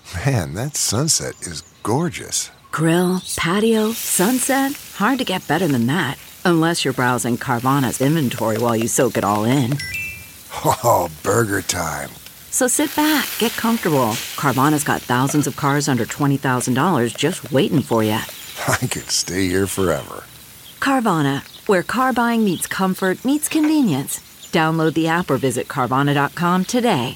Man, that sunset is gorgeous. Grill, patio, sunset. Hard to get better than that. Unless you're browsing Carvana's inventory while you soak it all in. Oh, burger time. So sit back, get comfortable. Carvana's got thousands of cars under $20,000 just waiting for you. I could stay here forever. Carvana, where car buying meets comfort meets convenience. Download the app or visit Carvana.com today.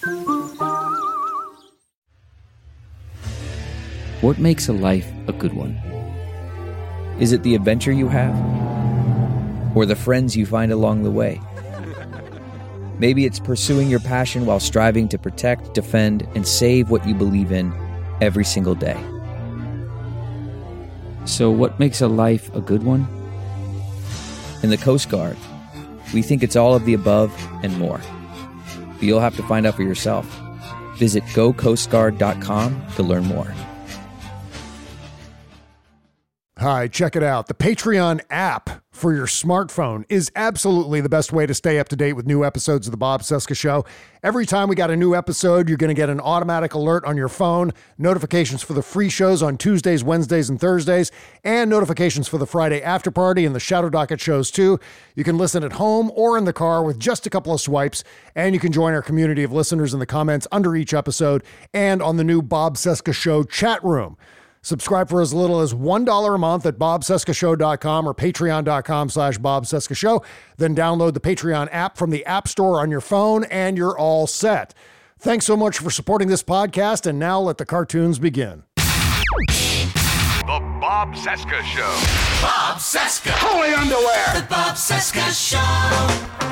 What makes a life a good one? Is it the adventure you have? Or the friends you find along the way? Maybe it's pursuing your passion while striving to protect, defend, and save what you believe in every single day. So what makes a life a good one? In the Coast Guard, we think it's all of the above and more. But you'll have to find out for yourself. Visit gocoastguard.com to learn more. Hi, check it out. The Patreon app for your smartphone is absolutely the best way to stay up to date with new episodes of The Bob Cesca Show. Every time we got a new episode, you're going to get an automatic alert on your phone, notifications for the free shows on Tuesdays, Wednesdays, and Thursdays, and notifications for the Friday after party and the Shadow Docket shows too. You can listen at home or in the car with just a couple of swipes, and you can join our community of listeners in the comments under each episode and on the new Bob Cesca Show chat room. Subscribe for as little as $1 a month at bobcescashow.com or patreon.com/Bob Cesca Show. Then download the Patreon app from the App Store on your phone and you're all set. Thanks so much for supporting this podcast, and now let the cartoons begin. The Bob Cesca Show. Bob Cesca. Holy underwear. The Bob Cesca Show.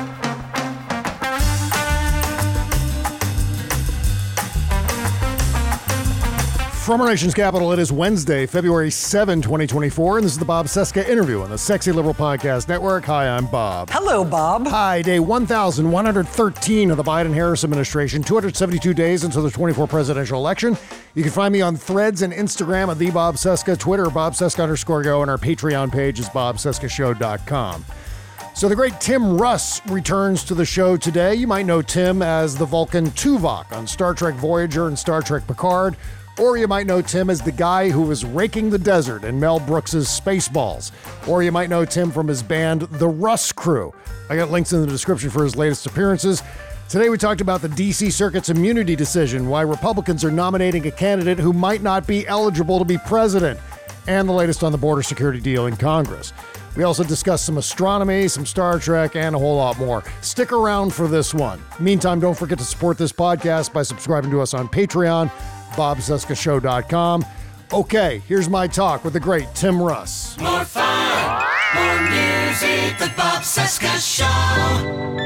From our nation's capital, it is Wednesday, February 7, 2024, and this is the Bob Cesca interview on the Sexy Liberal Podcast Network. Hi, I'm Bob. Hello, Bob. Hi, day 1,113 of the Biden-Harris administration, 272 days until the 24 presidential election. You can find me on Threads and Instagram at @Bob Cesca, Twitter, @BobCesca_go, and our Patreon page is bobcescashow.com. So the great Tim Russ returns to the show today. You might know Tim as the Vulcan Tuvok on Star Trek Voyager and Star Trek Picard. Or you might know Tim as the guy who was raking the desert in Mel Brooks's Spaceballs. Or you might know Tim from his band, The Russ Crew. I got links in the description for his latest appearances. Today we talked about the D.C. Circuit's immunity decision, why Republicans are nominating a candidate who might not be eligible to be president, and the latest on the border security deal in Congress. We also discussed some astronomy, some Star Trek, and a whole lot more. Stick around for this one. Meantime, don't forget to support this podcast by subscribing to us on Patreon, bobcescashow.com. Okay, here's my talk with the great Tim Russ. More fun, more music, the Bob Cesca Show.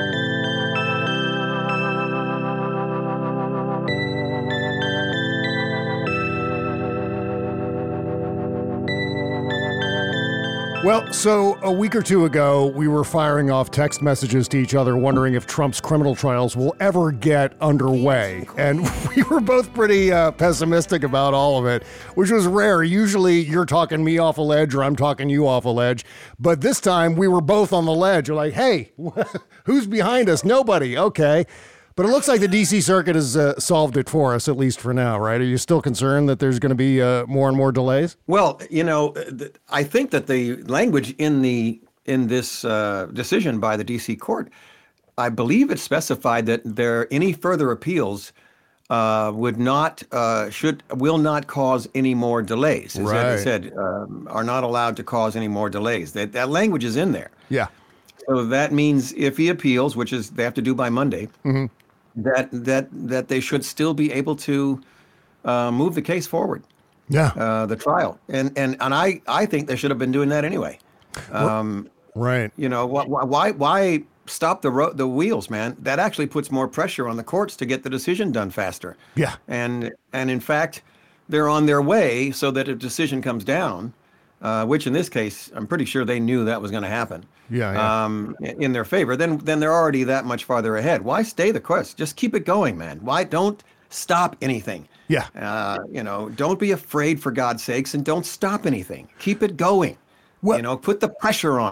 Well, so a week or two ago, we were firing off text messages to each other wondering if Trump's criminal trials will ever get underway. And we were both pretty pessimistic about all of it, which was rare. Usually you're talking me off a ledge or I'm talking you off a ledge. But this time we were both on the ledge. We're like, hey, who's behind us? Nobody. Okay. But it looks like the D.C. Circuit has solved it for us, at least for now, right? Are you still concerned that there's going to be more and more delays? Well, you know, I think that the language in this decision by the D.C. court, I believe it specified that any further appeals will not cause any more delays. It said are not allowed to cause any more delays. That language is in there. Yeah. So that means if he appeals, which is they have to do by Monday. Mm-hmm. That they should still be able to move the case forward. Yeah. The trial. And I think they should have been doing that anyway. Right. You know, why stop the wheels, man? That actually puts more pressure on the courts to get the decision done faster. Yeah. And in fact, they're on their way so that a decision comes down, which in this case, I'm pretty sure they knew that was going to happen. Yeah. In their favor, then they're already that much farther ahead. Why stay the course? Just keep it going, man. Why don't stop anything? Yeah. You know, don't be afraid for God's sakes, and don't stop anything. Keep it going. Well, you know, put the pressure on them.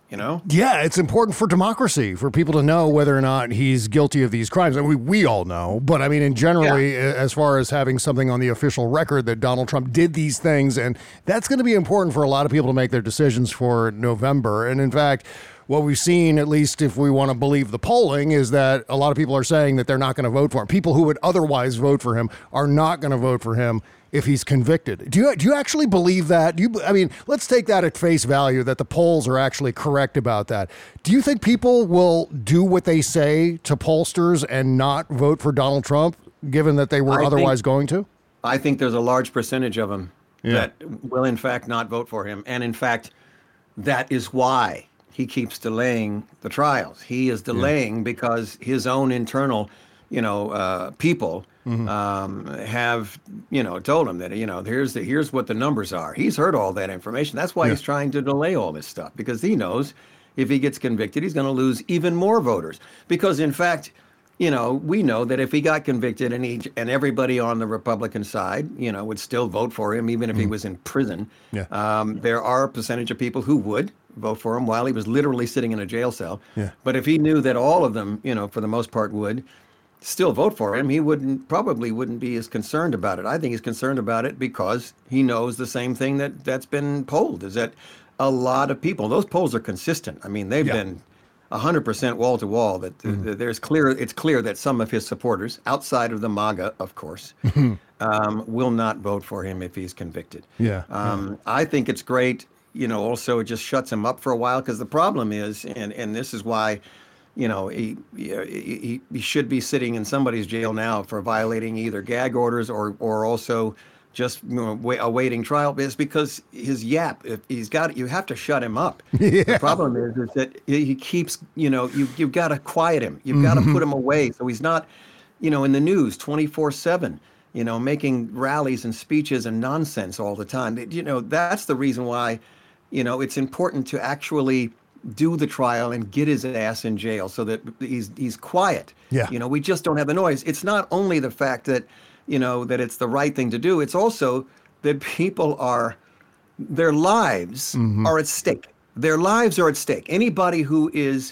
you know? Yeah, it's important for democracy, for people to know whether or not he's guilty of these crimes. And we all know, but I mean, in generally, as far as having something on the official record that Donald Trump did these things, and that's going to be important for a lot of people to make their decisions for November. And in fact, what we've seen, at least if we want to believe the polling, is that a lot of people are saying that they're not going to vote for him. People who would otherwise vote for him are not going to vote for him if he's convicted. Do you actually believe that? I mean, let's take that at face value, that the polls are actually correct about that. Do you think people will do what they say to pollsters and not vote for Donald Trump, given that they were otherwise going to? I think there's a large percentage of them that will, in fact, not vote for him. And in fact, that is why he keeps delaying the trials. He is delaying because his own internal, people have, told him that, here's what the numbers are. He's heard all that information. That's why he's trying to delay all this stuff, because he knows if he gets convicted, he's going to lose even more voters. Because in fact, we know that if he got convicted and everybody on the Republican side, would still vote for him, even if he was in prison, there are a percentage of people who would vote for him while he was literally sitting in a jail cell. But if he knew that all of them, for the most part, would still vote for him, he probably wouldn't be as concerned about it. I think he's concerned about it because he knows the same thing that's been polled, is that a lot of people, those polls are consistent. I mean, they've been 100% wall to wall that it's clear that some of his supporters, outside of the MAGA, of course, will not vote for him if he's convicted. I think it's great. Also it just shuts him up for a while, because the problem is, and this is why, he should be sitting in somebody's jail now for violating either gag orders or also just awaiting trial, is because his yap. If you have to shut him up. The problem is that he keeps, you've got to quiet him. You've got to put him away so he's not, in the news 24/7. Making rallies and speeches and nonsense all the time. That's the reason why, it's important to actually do the trial and get his ass in jail so that he's quiet. We just don't have the noise. It's not only the fact that, that it's the right thing to do. It's also that their lives are at stake. Their lives are at stake. Anybody who is,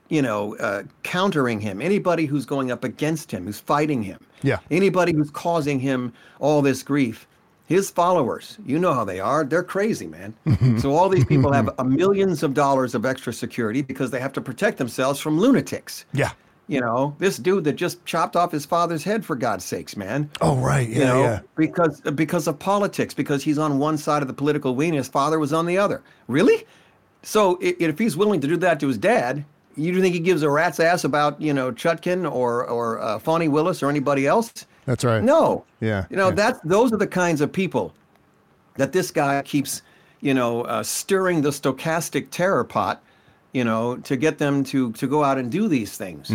countering him, anybody who's going up against him, who's fighting him, anybody who's causing him all this grief, his followers, you know how they are. They're crazy, man. So all these people have millions of dollars of extra security because they have to protect themselves from lunatics. This dude that just chopped off his father's head, for God's sakes, man. Oh, right. Because of politics, because he's on one side of the political wing and his father was on the other. Really? So if he's willing to do that to his dad, you think he gives a rat's ass about, Chutkin or Fani Willis or anybody else? That's right. No. Those are the kinds of people that this guy keeps, stirring the stochastic terror pot, to get them to go out and do these things.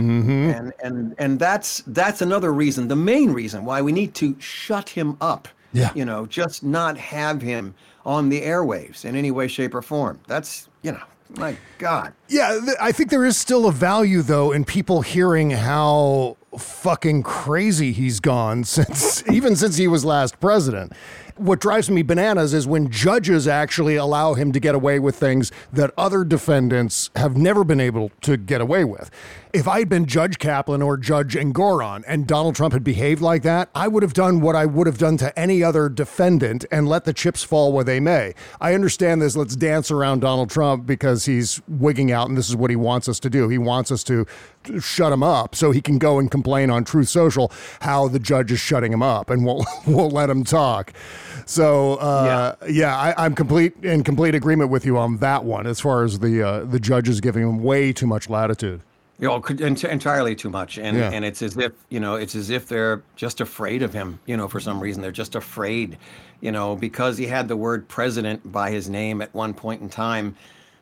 And that's another reason, the main reason why we need to shut him up. Just not have him on the airwaves in any way, shape, or form. That's, my God. Yeah, I think there is still a value, though, in people hearing how fucking crazy he's gone since he was last president. What drives me bananas is when judges actually allow him to get away with things that other defendants have never been able to get away with. If I had been Judge Kaplan or Judge Engoron and Donald Trump had behaved like that, I would have done what I would have done to any other defendant and let the chips fall where they may. I understand this. Let's dance around Donald Trump because he's wigging out and this is what he wants us to do. He wants us to shut him up so he can go and complain on Truth Social how the judge is shutting him up and won't let him talk. So, I'm in complete agreement with you on that one as far as the judges giving him way too much latitude. Entirely too much. And it's as if they're just afraid of him, for some reason. They're just afraid, because he had the word president by his name at one point in time.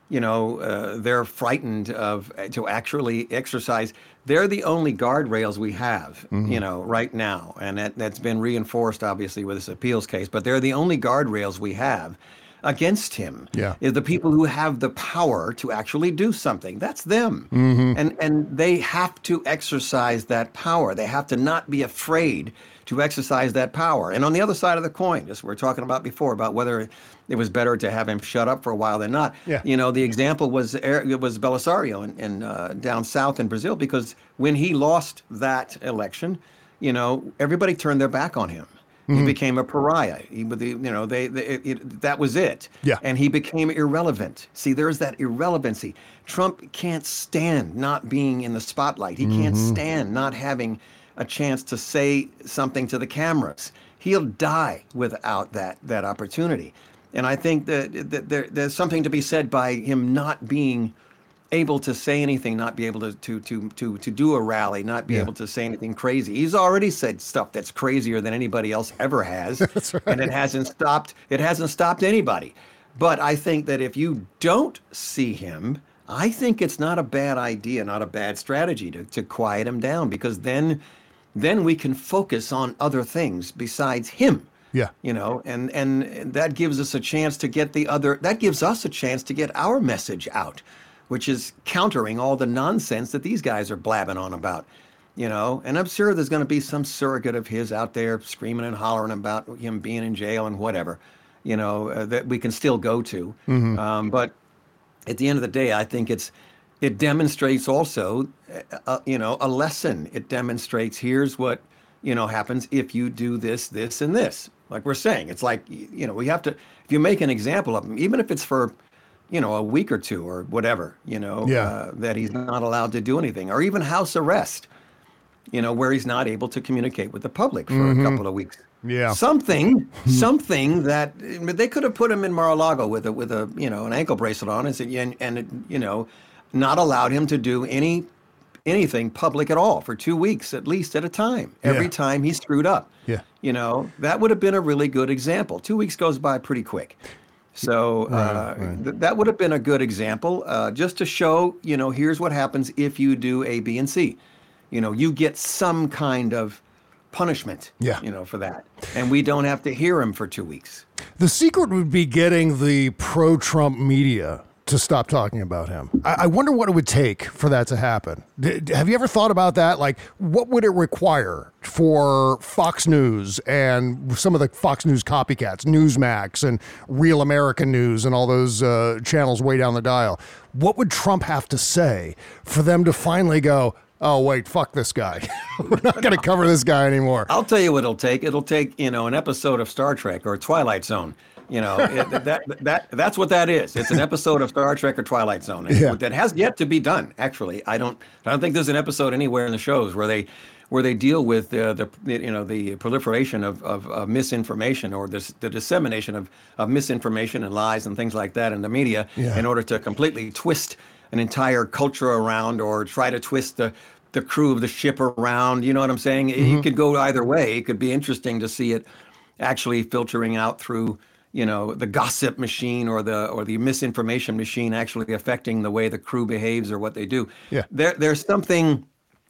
They're frightened to actually exercise. They're the only guardrails we have, right now. And that's been reinforced, obviously, with this appeals case. But they're the only guardrails we have against him. Is the people who have the power to actually do something. That's them. And they have to exercise that power. They have to not be afraid to exercise that power. And on the other side of the coin, just we're talking about before, about whether it was better to have him shut up for a while than not. Yeah. You know, the example was Belisario in down south in Brazil, because when he lost that election, you know, everybody turned their back on him. He became a pariah. That was it. Yeah. And he became irrelevant. See, there's that irrelevancy. Trump can't stand not being in the spotlight. He can't stand not having a chance to say something to the cameras. He'll die without that opportunity. And I think that there's something to be said by him not being able to say anything, not be able to do a rally, not be able to say anything crazy. He's already said stuff that's crazier than anybody else ever has. That's right. And it hasn't stopped anybody. But I think that if you don't see him, I think it's not a bad idea, not a bad strategy to quiet him down, because then we can focus on other things besides him. Yeah. You know, and that gives us a chance to get our message out, which is countering all the nonsense that these guys are blabbing on about, you know. And I'm sure there's going to be some surrogate of his out there screaming and hollering about him being in jail and whatever, you know, that we can still go to. But at the end of the day, I think it demonstrates also, a lesson. It demonstrates, here's what, you know, happens if you do this, this, and this. Like we're saying, it's like, you know, we have to, if you make an example of him, even if it's for, you know, a week or two or whatever, you know, that he's not allowed to do anything, or even house arrest, you know, where he's not able to communicate with the public for a couple of weeks. Yeah. Something that they could have put him in Mar-a-Lago with a you know, an ankle bracelet on and said, and you know, not allowed him to do anything public at all for 2 weeks, at least at a time, every time he screwed up. Yeah. You know, that would have been a really good example. 2 weeks goes by pretty quick. So that would have been a good example, just to show, you know, here's what happens if you do A, B, and C. You know, you get some kind of punishment, you know, for that. And we don't have to hear him for 2 weeks. The secret would be getting the pro-Trump media to stop talking about him. I wonder what it would take for that to happen. Have you ever thought about that? Like, what would it require for Fox News and some of the Fox News copycats, Newsmax and Real American News and all those channels way down the dial? What would Trump have to say for them to finally go, oh, wait, fuck this guy. We're not going to cover this guy anymore. I'll tell you what it'll take. It'll take, you know, an episode of Star Trek or Twilight Zone. You know, that's what that is. It's an episode of Star Trek or Twilight Zone that has yet to be done. Actually, I don't think there's an episode anywhere in the shows where they deal with the proliferation of misinformation, or the dissemination of misinformation and lies and things like that in the media in order to completely twist an entire culture around, or try to twist the crew of the ship around. You know what I'm saying? It could go either way. It could be interesting to see it actually filtering out through, you know, the gossip machine or the misinformation machine actually affecting the way the crew behaves or what they do. Yeah. There's something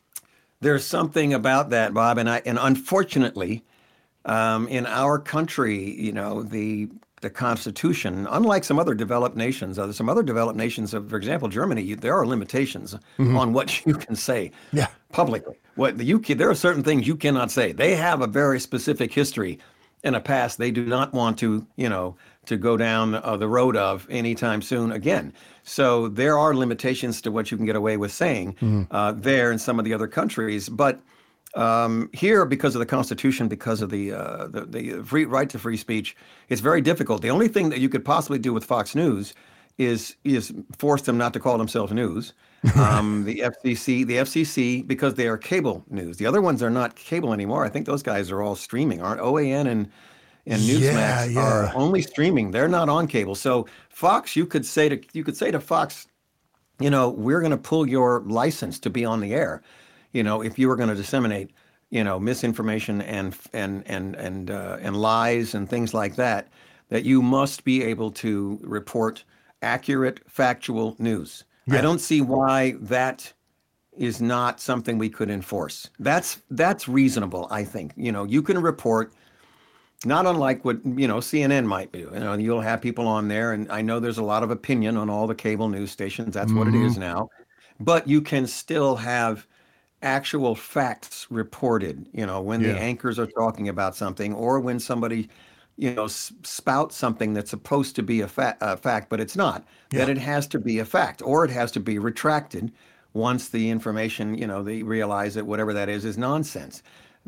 about that, Bob, and unfortunately, in our country, you know, the Constitution, unlike some other developed nations, for example, Germany, there are limitations on what you can say publicly. There are certain things you cannot say. They have a very specific history in a past they do not want to, you know, to go down the road of anytime soon again. So there are limitations to what you can get away with saying there in some of the other countries. But here, because of the Constitution, because of the free right to free speech, it's very difficult. The only thing that you could possibly do with Fox News is force them not to call themselves news. The FCC, because they are cable news. The other ones are not cable anymore. I think those guys are all streaming, aren't OAN and Newsmax are only streaming. They're not on cable. So Fox, you could say to Fox, you know, we're going to pull your license to be on the air. You know, if you were going to disseminate, you know, misinformation and lies and things like that, that you must be able to report accurate, factual news. Yeah. I don't see why that is not something we could enforce. That's reasonable, I think. You know, you can report, not unlike what, you know, CNN might do. You know, you'll have people on there, and I know there's a lot of opinion on all the cable news stations. That's what it is now. But you can still have actual facts reported, when the anchors are talking about something, or when somebody, spouts something that's supposed to be a fact, but it's not, that it has to be a fact, or it has to be retracted once the information, they realize that whatever that is nonsense.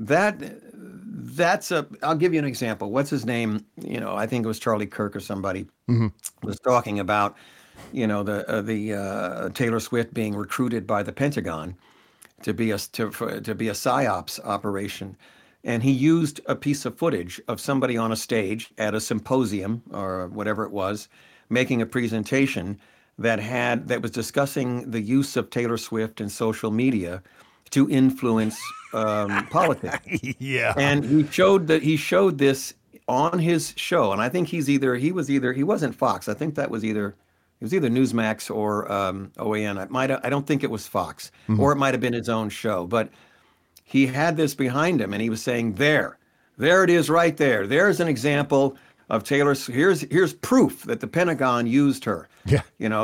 I'll give you an example. What's his name? I think it was Charlie Kirk or somebody was talking about, the Taylor Swift being recruited by the Pentagon to be a psyops operation. And he used a piece of footage of somebody on a stage at a symposium or whatever it was, making a presentation that was discussing the use of Taylor Swift and social media to influence politics. Yeah. And he showed this on his show. And I think he wasn't Fox. I think it was either Newsmax or OAN. I don't think it was Fox, or it might have been his own show. But he had this behind him, and he was saying, there it is right there. There's an example of Taylor's. Here's proof that the Pentagon used her. Yeah.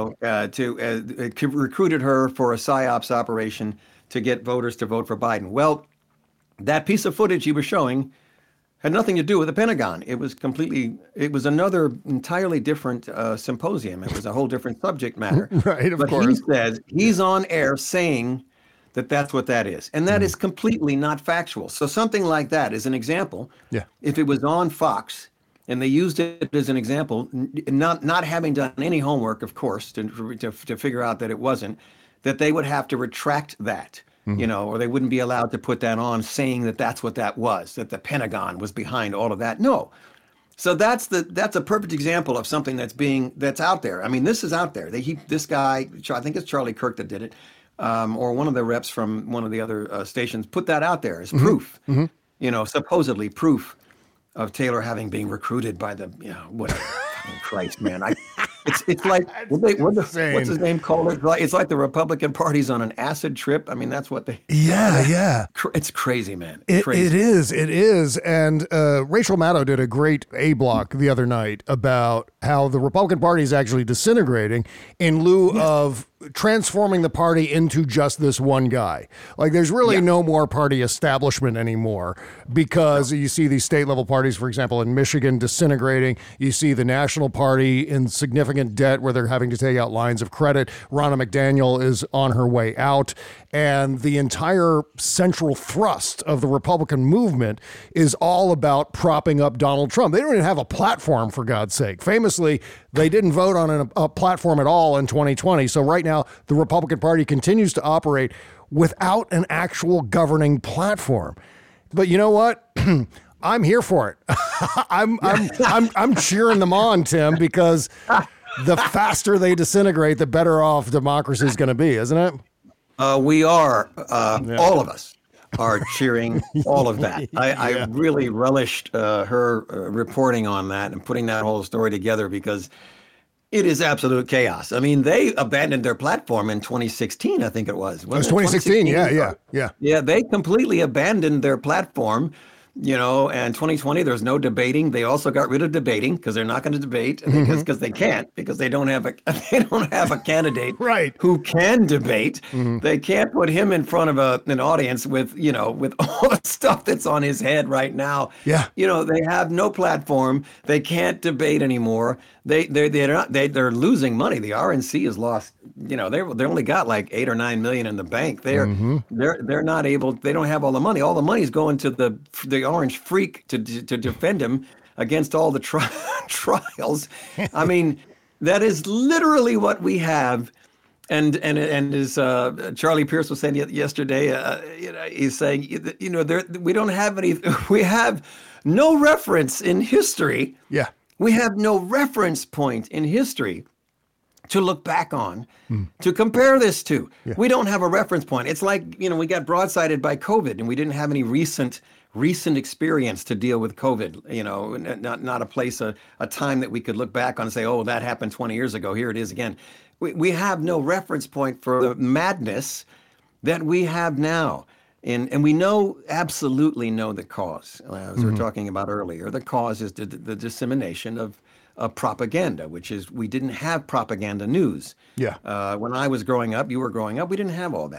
Recruited her for a psyops operation to get voters to vote for Biden. Well, that piece of footage he was showing had nothing to do with the Pentagon. It was another entirely different symposium. It was a whole different subject matter. Right, of but course. He says he's on air saying that that's what that is. And that is completely not factual. So something like that is an example. Yeah. If it was on Fox and they used it as an example, not having done any homework, of course, to figure out that it wasn't, that they would have to retract that. Or they wouldn't be allowed to put that on, saying that that's what that was, that the Pentagon was behind all of that. No. So that's a perfect example of something that's out there. I mean, this is out there. This guy, I think it's Charlie Kirk that did it, or one of the reps from one of the other stations put that out there as proof, supposedly proof of Taylor having been recruited by the, whatever. Christ, man. It's like, what's his name called it? It's like the Republican Party's on an acid trip. I mean, that's what they... Yeah. It's crazy, man. It Crazy. is. And Rachel Maddow did a great A-block the other night about how the Republican Party is actually disintegrating in lieu of transforming the party into just this one guy. Like, there's really no more party establishment anymore, because you see these state level parties, for example, in Michigan disintegrating. You see the National Party in significant debt where they're having to take out lines of credit. Ronna McDaniel is on her way out. And the entire central thrust of the Republican movement is all about propping up Donald Trump. They don't even have a platform, for God's sake. Famously, they didn't vote on a platform at all in 2020. So right now, the Republican Party continues to operate without an actual governing platform. But you know what? I'm here for it. I'm cheering them on, Tim, because the faster they disintegrate, the better off democracy is going to be, isn't it? We are, all of us are cheering all of that. I really relished her reporting on that and putting that whole story together, because it is absolute chaos. I mean, they abandoned their platform in 2016, I think it was. It was 2016, yeah. Yeah, they completely abandoned their platform. And 2020, there's no debating. They also got rid of debating because they're not going to debate because they can't, because they don't have a candidate who can debate. They can't put him in front of an audience with all the stuff that's on his head right now. Yeah. They have no platform. They can't debate anymore. They're losing money. The RNC has lost. They only got like $8 or $9 million in the bank. They're not able. They don't have all the money. All the money's going to the Orange Freak to defend him against all the trials. I mean, that is literally what we have. And as Charlie Pierce was saying yesterday, he's saying, we don't have any. We have no reference in history. Yeah. We have no reference point in history to look back on, to compare this to. Yeah. We don't have a reference point. It's like, we got broadsided by COVID and we didn't have any recent experience to deal with COVID, not a place, a time that we could look back on and say, oh, that happened 20 years ago. Here it is again. We have no reference point for the madness that we have now. And we absolutely know the cause, as we were talking about earlier. The cause is the dissemination of propaganda, which is, we didn't have propaganda news. Yeah. When I was growing up, you were growing up, we didn't have all that.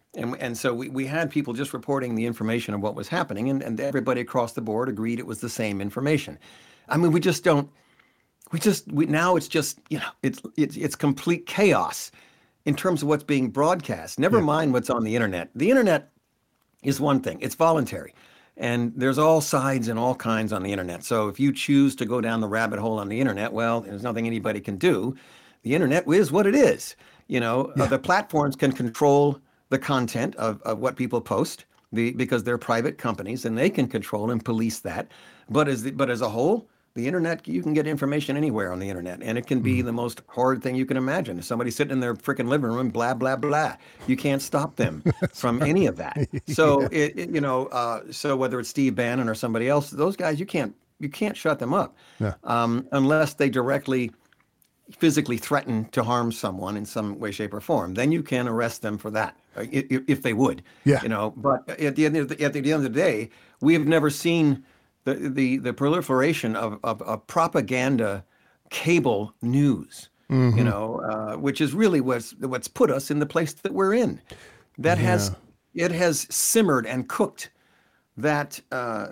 And so we had people just reporting the information of what was happening, and everybody across the board agreed it was the same information. I mean, we now it's just, it's complete chaos in terms of what's being broadcast. Never mind what's on the internet. The internet is one thing. It's voluntary. And there's all sides and all kinds on the internet. So if you choose to go down the rabbit hole on the internet, well, there's nothing anybody can do. The internet is what it is. The platforms can control the content of what people post because they're private companies and they can control and police that. But as a whole, the internet, you can get information anywhere on the internet, and it can be the most horrid thing you can imagine. If somebody's sitting in their freaking living room, blah, blah, blah, you can't stop them from any of that. So, so whether it's Steve Bannon or somebody else, those guys, you can't shut them up unless they directly physically threaten to harm someone in some way, shape, or form. Then you can arrest them for that, if they would. Yeah. But at the end of the day, we have never seen the proliferation of propaganda cable news, which is really what's put us in the place that we're in. That it has simmered and cooked that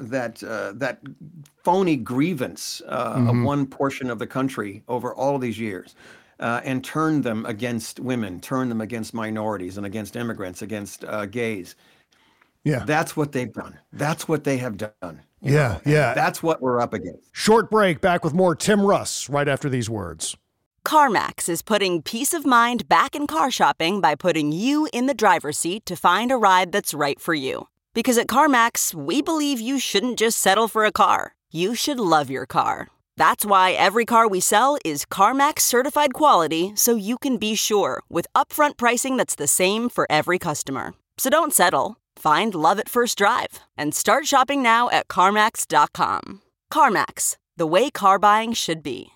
phony grievance of one portion of the country over all these years, and turned them against women, turned them against minorities and against immigrants, against gays. Yeah, that's what they've done. That's what they have done. Yeah. That's what we're up against. Short break, back with more Tim Russ right after these words. CarMax is putting peace of mind back in car shopping by putting you in the driver's seat to find a ride that's right for you. Because at CarMax, we believe you shouldn't just settle for a car. You should love your car. That's why every car we sell is CarMax certified quality, so you can be sure with upfront pricing that's the same for every customer. So don't settle. Find love at first drive and start shopping now at CarMax.com. CarMax, the way car buying should be.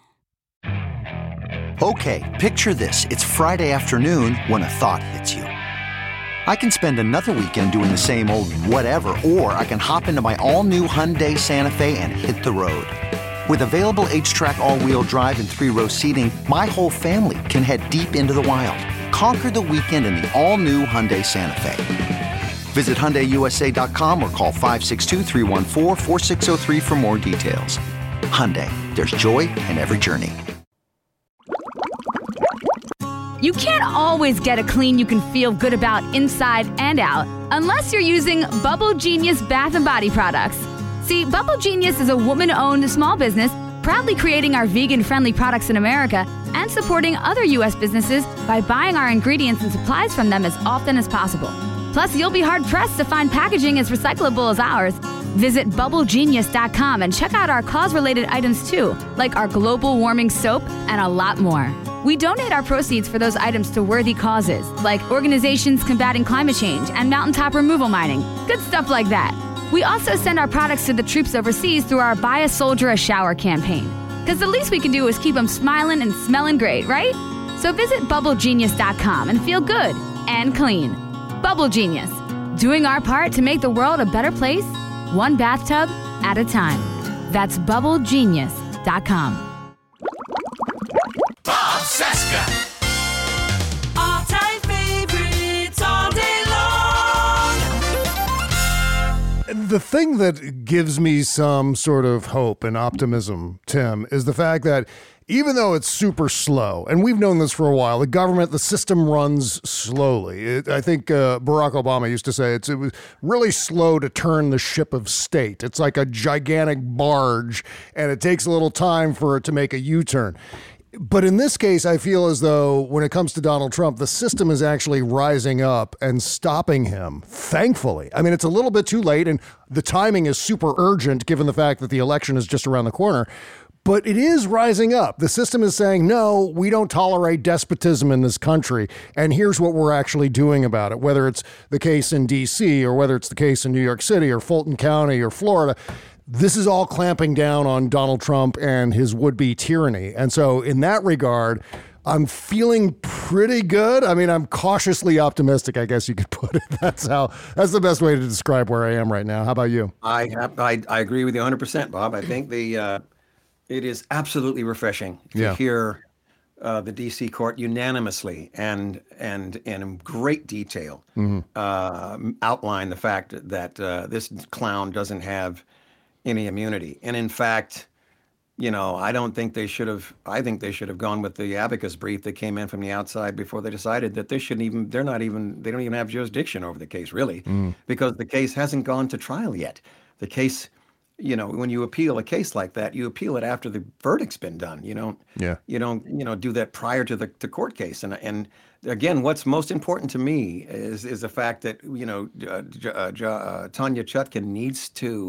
Okay, picture this. It's Friday afternoon when a thought hits you. I can spend another weekend doing the same old whatever, or I can hop into my all-new Hyundai Santa Fe and hit the road. With available H-Track all-wheel drive and 3-row seating, my whole family can head deep into the wild. Conquer the weekend in the all-new Hyundai Santa Fe. Visit HyundaiUSA.com or call 562-314-4603 for more details. Hyundai, there's joy in every journey. You can't always get a clean you can feel good about inside and out unless you're using Bubble Genius Bath & Body products. See, Bubble Genius is a woman-owned small business proudly creating our vegan-friendly products in America and supporting other U.S. businesses by buying our ingredients and supplies from them as often as possible. Plus, you'll be hard-pressed to find packaging as recyclable as ours. Visit BubbleGenius.com and check out our cause-related items too, like our global warming soap and a lot more. We donate our proceeds for those items to worthy causes, like organizations combating climate change and mountaintop removal mining. Good stuff like that. We also send our products to the troops overseas through our Buy a Soldier a Shower campaign. Because the least we can do is keep them smiling and smelling great, right? So visit BubbleGenius.com and feel good and clean. Bubble Genius, doing our part to make the world a better place, one bathtub at a time. That's BubbleGenius.com. Bob Cesca. All-time favorites all day long. The thing that gives me some sort of hope and optimism, Tim, is the fact that even though it's super slow, and we've known this for a while, the system runs slowly. I think Barack Obama used to say it was really slow to turn the ship of state. It's like a gigantic barge, and it takes a little time for it to make a U-turn. But in this case, I feel as though when it comes to Donald Trump, the system is actually rising up and stopping him, thankfully. I mean, it's a little bit too late, and the timing is super urgent given the fact that the election is just around the corner. But it is rising up. The system is saying, no, we don't tolerate despotism in this country. And here's what we're actually doing about it, whether it's the case in D.C. or whether it's the case in New York City or Fulton County or Florida. This is all clamping down on Donald Trump and his would-be tyranny. And so in that regard, I'm feeling pretty good. I mean, I'm cautiously optimistic, I guess you could put it. That's the best way to describe where I am right now. How about you? I agree with you 100%, Bob. I think it is absolutely refreshing to hear the D.C. court unanimously and in great detail outlined the fact that this clown doesn't have any immunity. And in fact, I think they should have gone with the abacus brief that came in from the outside before they decided that they don't even have jurisdiction over the case, really, because the case hasn't gone to trial yet. The case, when you appeal a case like that, you appeal it after the verdict's been done. You don't do that prior to the court case. And again, what's most important to me is the fact that, Tanya Chutkan needs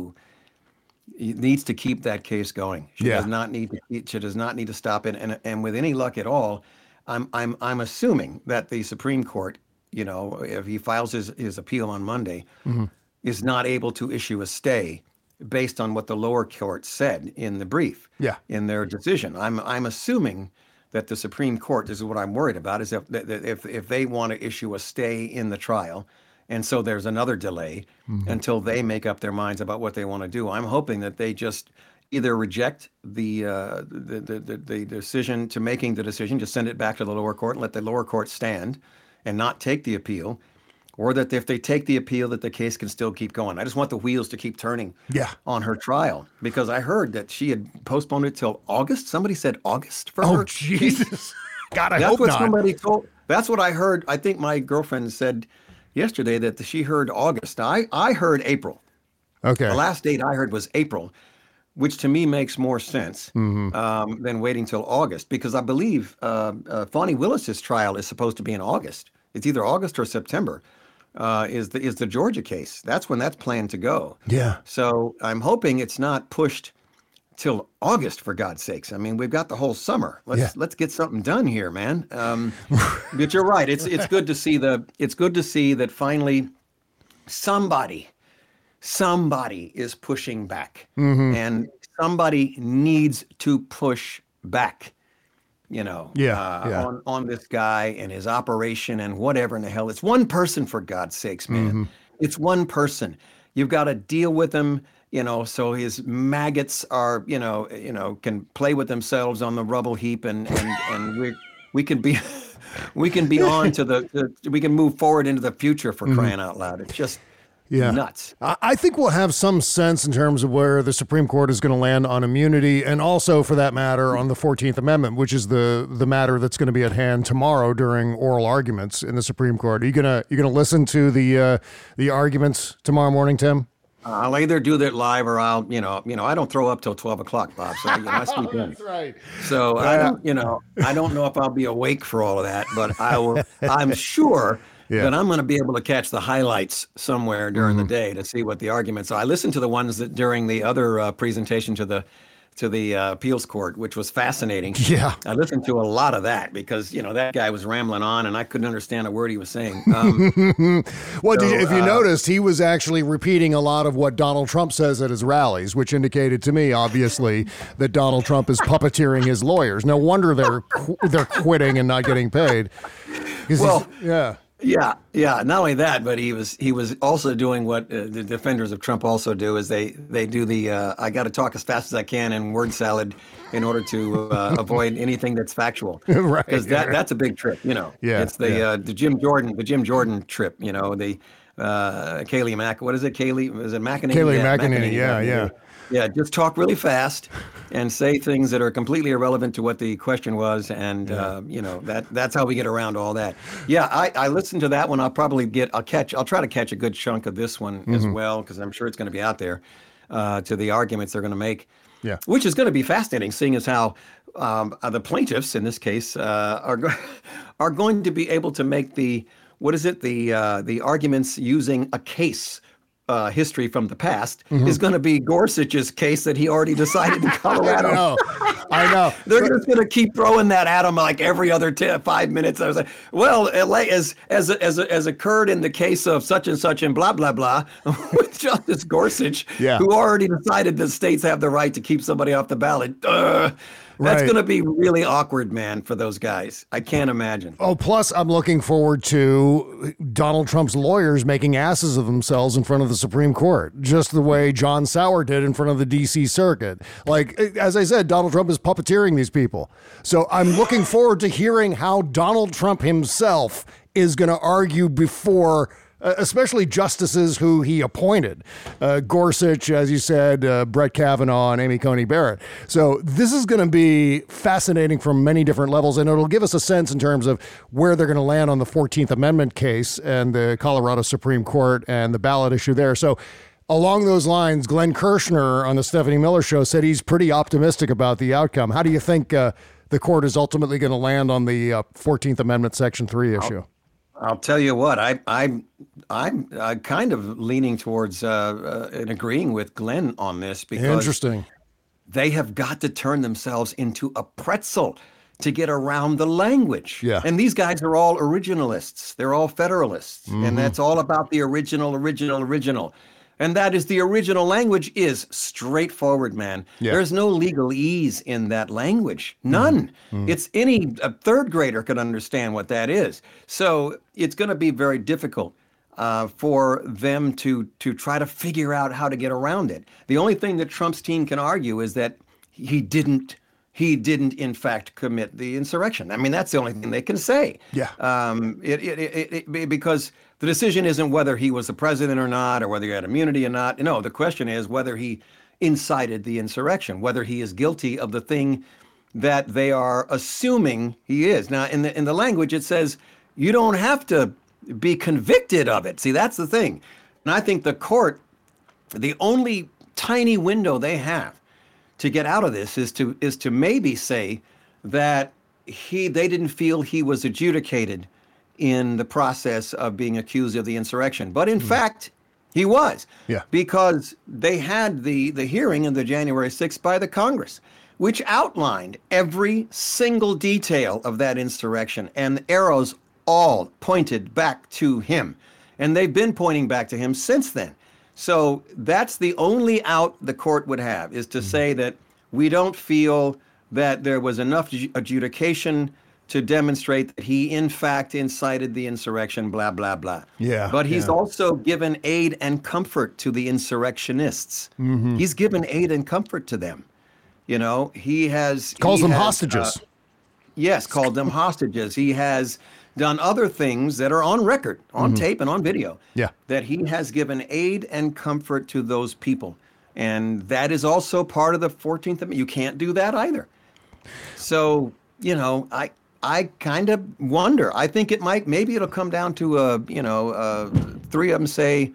to keep that case going. She does not need to stop it. And with any luck at all, I'm assuming that the Supreme Court, if he files his appeal on Monday, is not able to issue a stay based on what the lower court said in the brief, in their decision. I'm assuming that the Supreme Court, this is what I'm worried about, is if they want to issue a stay in the trial, and so there's another delay until they make up their minds about what they want to do. I'm hoping that they just either reject the decision to making the decision, just send it back to the lower court and let the lower court stand and not take the appeal, or that if they take the appeal, that the case can still keep going. I just want the wheels to keep turning on her trial, because I heard that she had postponed it till August. Somebody said August for her. Oh, Jesus. God, I That's hope what not. Somebody told. That's what I heard. I think my girlfriend said yesterday that she heard August. I heard April. Okay. The last date I heard was April, which to me makes more sense than waiting till August, because I believe Fani Willis's trial is supposed to be in August. It's either August or September. Is the Georgia case. That's when that's planned to go. Yeah. So I'm hoping it's not pushed till August, for God's sakes. I mean, we've got the whole summer. Let's get something done here, man. But you're right. It's good to see that finally somebody is pushing back, and somebody needs to push back. On this guy and his operation and whatever in the hell. It's one person, for God's sakes, man. It's one person. You've got to deal with him, so his maggots are, can play with themselves on the rubble heap, and we can be on to we can move forward into the future, for crying out loud. It's just nuts. I think we'll have some sense in terms of where the Supreme Court is going to land on immunity, and also, for that matter, on the 14th Amendment, which is the matter that's going to be at hand tomorrow during oral arguments in the Supreme Court. Are you gonna listen to the arguments tomorrow morning, Tim? I'll either do that live, or I'll I don't throw up till 12 o'clock, Bob. So I sleep in. That's right. So I don't know if I'll be awake for all of that, but I will. I'm sure. That I'm going to be able to catch the highlights somewhere during the day to see what the arguments are. I listened to the ones that during the other presentation to the appeals court, which was fascinating. Yeah, I listened to a lot of that because that guy was rambling on and I couldn't understand a word he was saying. If you noticed, he was actually repeating a lot of what Donald Trump says at his rallies, which indicated to me, obviously, that Donald Trump is puppeteering his lawyers. No wonder they're quitting and not getting paid. Well, Yeah. Not only that, but he was also doing what the defenders of Trump also do, is they do the I got to talk as fast as I can in word salad in order to avoid anything that's factual. Right. Because that's a big trip, Yeah. It's the Jim Jordan trip, the Kayleigh Mac. What is it, Kayleigh? Is it McEnany? Kayleigh McEnany. Yeah. Yeah, just talk really fast and say things that are completely irrelevant to what the question was, and that's how we get around all that. Yeah, I listened to that one. I'll try to catch a good chunk of this one as well, because I'm sure it's going to be out there to the arguments they're going to make. Yeah, which is going to be fascinating, seeing as how the plaintiffs in this case are going to be able to make the arguments using a case. History from the past is going to be Gorsuch's case that he already decided in Colorado. I know. They're just going to keep throwing that at him like every other 5 minutes. I was like, well, as occurred in the case of such and blah, blah, blah, with Justice Gorsuch, who already decided that states have the right to keep somebody off the ballot. That's Right. going to be really awkward, man, for those guys. I can't imagine. Oh, plus I'm looking forward to Donald Trump's lawyers making asses of themselves in front of the Supreme Court, just the way John Sauer did in front of the D.C. Circuit. Like, as I said, Donald Trump is puppeteering these people. So I'm looking forward to hearing how Donald Trump himself is going to argue before especially justices who he appointed. Gorsuch, as you said, Brett Kavanaugh, and Amy Coney Barrett. So this is going to be fascinating from many different levels, and it'll give us a sense in terms of where they're going to land on the 14th Amendment case and the Colorado Supreme Court and the ballot issue there. So along those lines, Glenn Kirshner on the Stephanie Miller Show said he's pretty optimistic about the outcome. How do you think the court is ultimately going to land on the 14th Amendment Section 3 issue? I'll tell you what, I'm kind of leaning towards and agreeing with Glenn on this because Interesting. They have got to turn themselves into a pretzel to get around the language. Yeah. And these guys are all originalists. They're all federalists. And that's all about the original. And that is the original language is straightforward, man. Yeah. There's no legalese in that language. None. It's a third grader could understand what that is. So it's going to be very difficult for them to try to figure out how to get around it. The only thing that Trump's team can argue is that he didn't in fact commit the insurrection. I mean, that's the only thing they can say. Yeah. Because the decision isn't whether he was the president or not, or whether he had immunity or not. No, the question is whether he incited the insurrection, whether he is guilty of the thing that they are assuming he is. Now, in the language, it says you don't have to be convicted of it. See, that's the thing. And I think the court, the only tiny window they have to get out of this is to maybe say that they didn't feel he was adjudicated in the process of being accused of the insurrection. But in fact, he was. Yeah. Because they had the hearing in the January 6th by the Congress, which outlined every single detail of that insurrection, and the arrows all pointed back to him. And they've been pointing back to him since then. So that's the only out the court would have, is to say that we don't feel that there was enough adjudication to demonstrate that he, in fact, incited the insurrection, blah, blah, blah. Yeah. But he's also given aid and comfort to the insurrectionists. He's given aid and comfort to them. You know, he calls them hostages. Yes, called them hostages. He has done other things that are on record, on tape and on video. Yeah. That he has given aid and comfort to those people. And that is also part of the 14th Amendment. You can't do that either. So, you know, I kind of wonder. I think maybe it'll come down to three of them say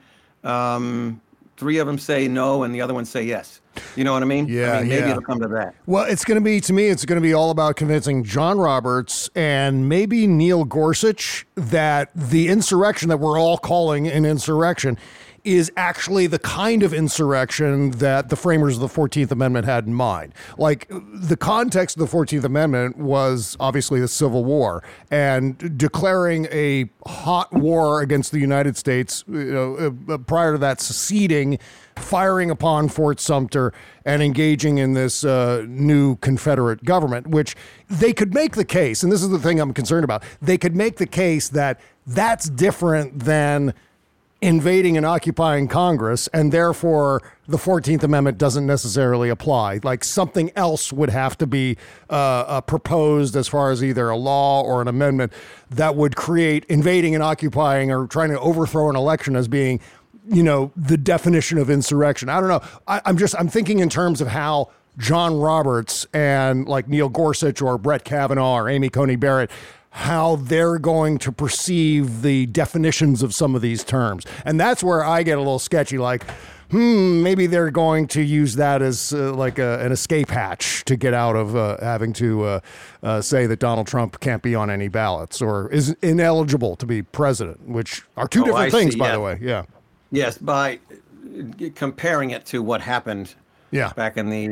no and the other ones say yes. You know what I mean? Yeah, maybe yeah. it'll come to that. Well, it's going to be all about convincing John Roberts and maybe Neil Gorsuch that the insurrection that we're all calling an insurrection is actually the kind of insurrection that the framers of the 14th Amendment had in mind. Like, the context of the 14th Amendment was obviously the Civil War, and declaring a hot war against the United States, prior to that, seceding, firing upon Fort Sumter, and engaging in this new Confederate government, which they could make the case, and this is the thing I'm concerned about, they could make the case that that's different than invading and occupying Congress, and therefore the 14th Amendment doesn't necessarily apply. Like, something else would have to be proposed as far as either a law or an amendment that would create invading and occupying or trying to overthrow an election as being, the definition of insurrection. I don't know. I'm thinking in terms of how John Roberts and like Neil Gorsuch or Brett Kavanaugh or Amy Coney Barrett, how they're going to perceive the definitions of some of these terms. And that's where I get a little sketchy, like, maybe they're going to use that as an escape hatch to get out of having to say that Donald Trump can't be on any ballots or is ineligible to be president, which are two different things, by the way. Yeah. Yes, by comparing it to what happened back in the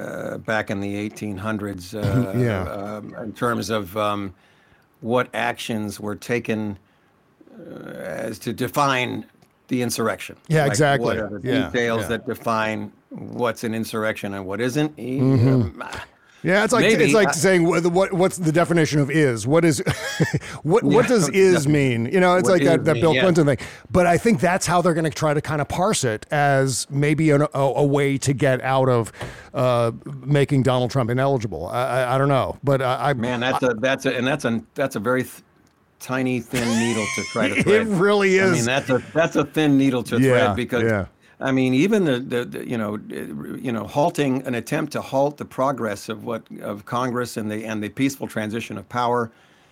1800s in terms of what actions were taken as to define the insurrection. Yeah, like exactly. What are the details that define what's an insurrection and what isn't? Yeah, it's like saying what's the definition of is? What is what does is mean? You know, it's like that Bill Clinton thing. But I think that's how they're going to try to kind of parse it as maybe a way to get out of making Donald Trump ineligible. I don't know, but that's a very tiny thin needle to try to thread. It really is. I mean, that's a thin needle to thread because. I mean, even the halting an attempt to halt the progress of Congress and the peaceful transition of power.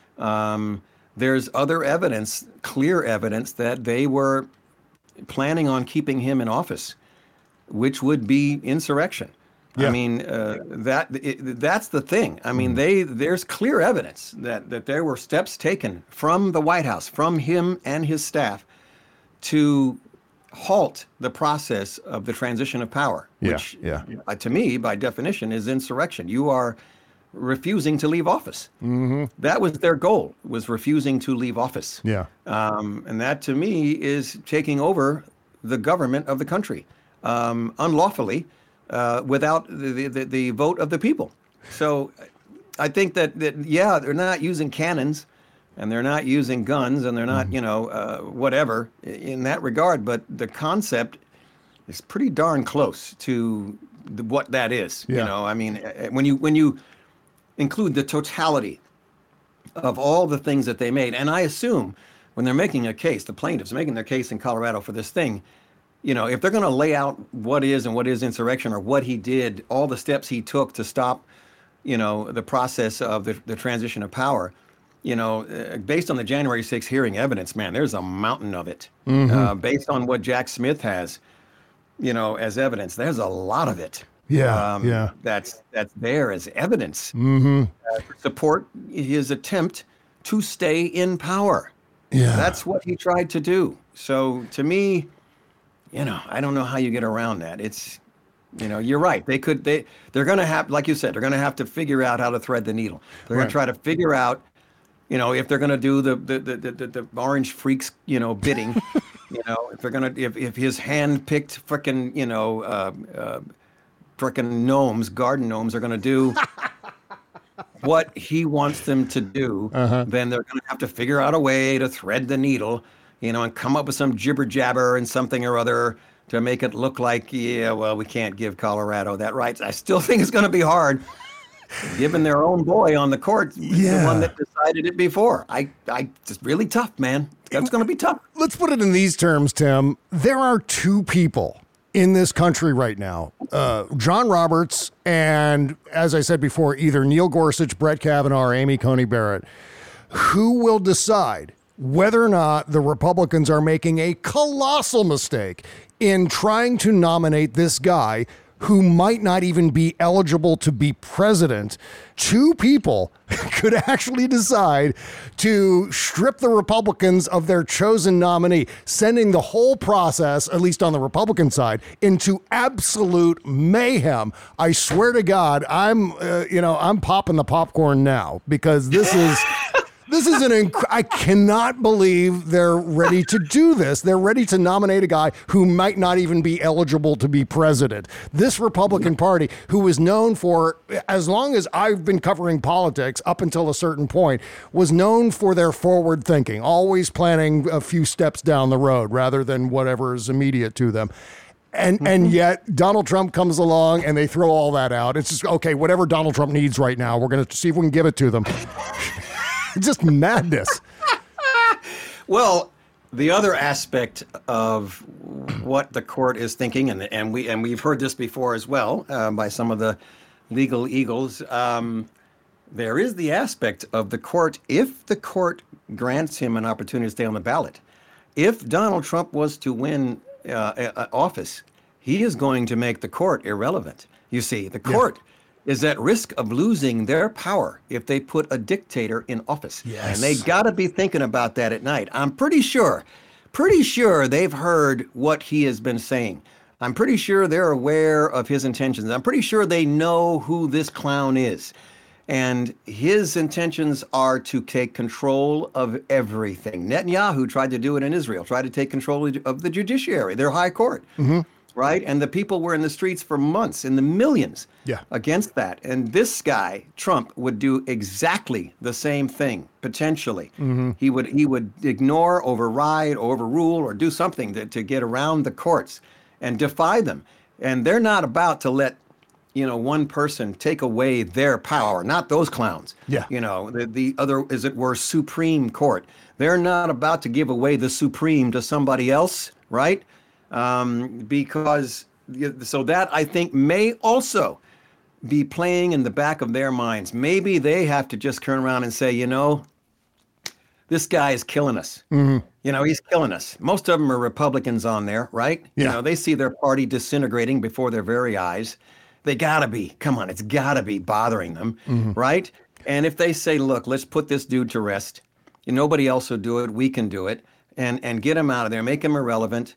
There's other evidence, clear evidence, that they were planning on keeping him in office, which would be insurrection. Yeah. I mean, that's the thing. I mean, there's clear evidence that there were steps taken from the White House, from him and his staff, to halt the process of the transition of power, which to me, by definition, is insurrection. You are refusing to leave office. Mm-hmm. That was their goal, was refusing to leave office. Yeah. And that, to me, is taking over the government of the country unlawfully without the vote of the people. So I think that they're not using cannons, and they're not using guns, and they're not, whatever in that regard. But the concept is pretty darn close to what that is. Yeah. You know, I mean, when you include the totality of all the things that they made, and I assume when they're making a case, the plaintiffs making their case in Colorado for this thing, you know, if they're going to lay out what is and what is insurrection, or what he did, all the steps he took to stop, the process of the transition of power. Based on the January 6th hearing evidence, man, there's a mountain of it. Mm-hmm. Based on what Jack Smith has, as evidence, there's a lot of it. Yeah, That's there as evidence to support his attempt to stay in power. Yeah, that's what he tried to do. So to me, I don't know how you get around that. It's, you're right. They're going to have, like you said, they're going to have to figure out how to thread the needle. They're going to try to figure out. If they're going to do the orange freaks, bidding, if they're going to, if his hand-picked frickin', frickin' gnomes, garden gnomes are going to do what he wants them to do, then they're going to have to figure out a way to thread the needle, and come up with some jibber jabber and something or other to make it look like, we can't give Colorado that right. I still think it's going to be hard. Given their own boy on the court, the one that decided it before. It's really tough, man. It's going to be tough. Let's put it in these terms, Tim. There are two people in this country right now, John Roberts and, as I said before, either Neil Gorsuch, Brett Kavanaugh, or Amy Coney Barrett, who will decide whether or not the Republicans are making a colossal mistake in trying to nominate this guy who might not even be eligible to be president. Two people could actually decide to strip the Republicans of their chosen nominee, sending the whole process, at least on the Republican side, into absolute mayhem. I swear to God, I'm popping the popcorn now, because this is... I cannot believe they're ready to do this. They're ready to nominate a guy who might not even be eligible to be president. This Republican Party, who was known for, as long as I've been covering politics up until a certain point, was known for their forward thinking, always planning a few steps down the road rather than whatever is immediate to them. And yet Donald Trump comes along and they throw all that out. It's just, okay, whatever Donald Trump needs right now, we're going to see if we can give it to them. Just madness. Well, the other aspect of what the court is thinking, and we've heard this before as well by some of the legal eagles, there is the aspect of the court, if the court grants him an opportunity to stay on the ballot. If Donald Trump was to win office, he is going to make the court irrelevant. You see, the court is at risk of losing their power if they put a dictator in office. Yes. And they got to be thinking about that at night. I'm pretty sure they've heard what he has been saying. I'm pretty sure they're aware of his intentions. I'm pretty sure they know who this clown is. And his intentions are to take control of everything. Netanyahu tried to do it in Israel, tried to take control of the judiciary, their high court. Mm-hmm. right? And the people were in the streets for months, in the millions, Yeah. against that. And this guy, Trump, would do exactly the same thing, potentially. He would ignore, override, overrule, or do something to get around the courts and defy them. And they're not about to let, one person take away their power, not those clowns. Yeah. The other, as it were, Supreme Court. They're not about to give away the Supreme to somebody else, right? Because so that, I think, may also be playing in the back of their minds. Maybe they have to just turn around and say, this guy is killing us. He's killing us. Most of them are Republicans on there, right? Yeah. They see their party disintegrating before their very eyes. They gotta be, it's gotta be bothering them, right? And if they say, look, let's put this dude to rest. Nobody else will do it. We can do it. And get him out of there, make him irrelevant.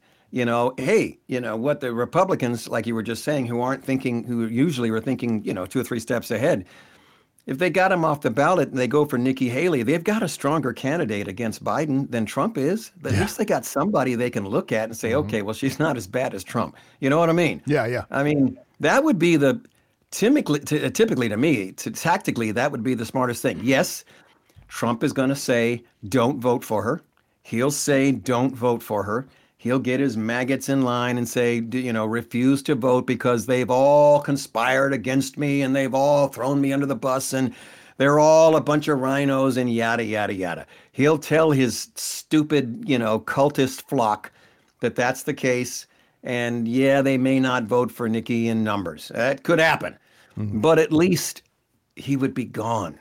What the Republicans, like you were just saying, who usually were thinking, 2 or 3 steps ahead, if they got him off the ballot and they go for Nikki Haley, they've got a stronger candidate against Biden than Trump is. But at least they got somebody they can look at and say, okay, well, she's not as bad as Trump. You know what I mean? Yeah. I mean, that would be typically to me, tactically, that would be the smartest thing. Yes, Trump is going to say, don't vote for her. He'll say, don't vote for her. He'll get his maggots in line and say, refuse to vote because they've all conspired against me and they've all thrown me under the bus and they're all a bunch of rhinos and yada, yada, yada. He'll tell his stupid, cultist flock that that's the case. And yeah, they may not vote for Nikki in numbers. That could happen. But at least he would be gone.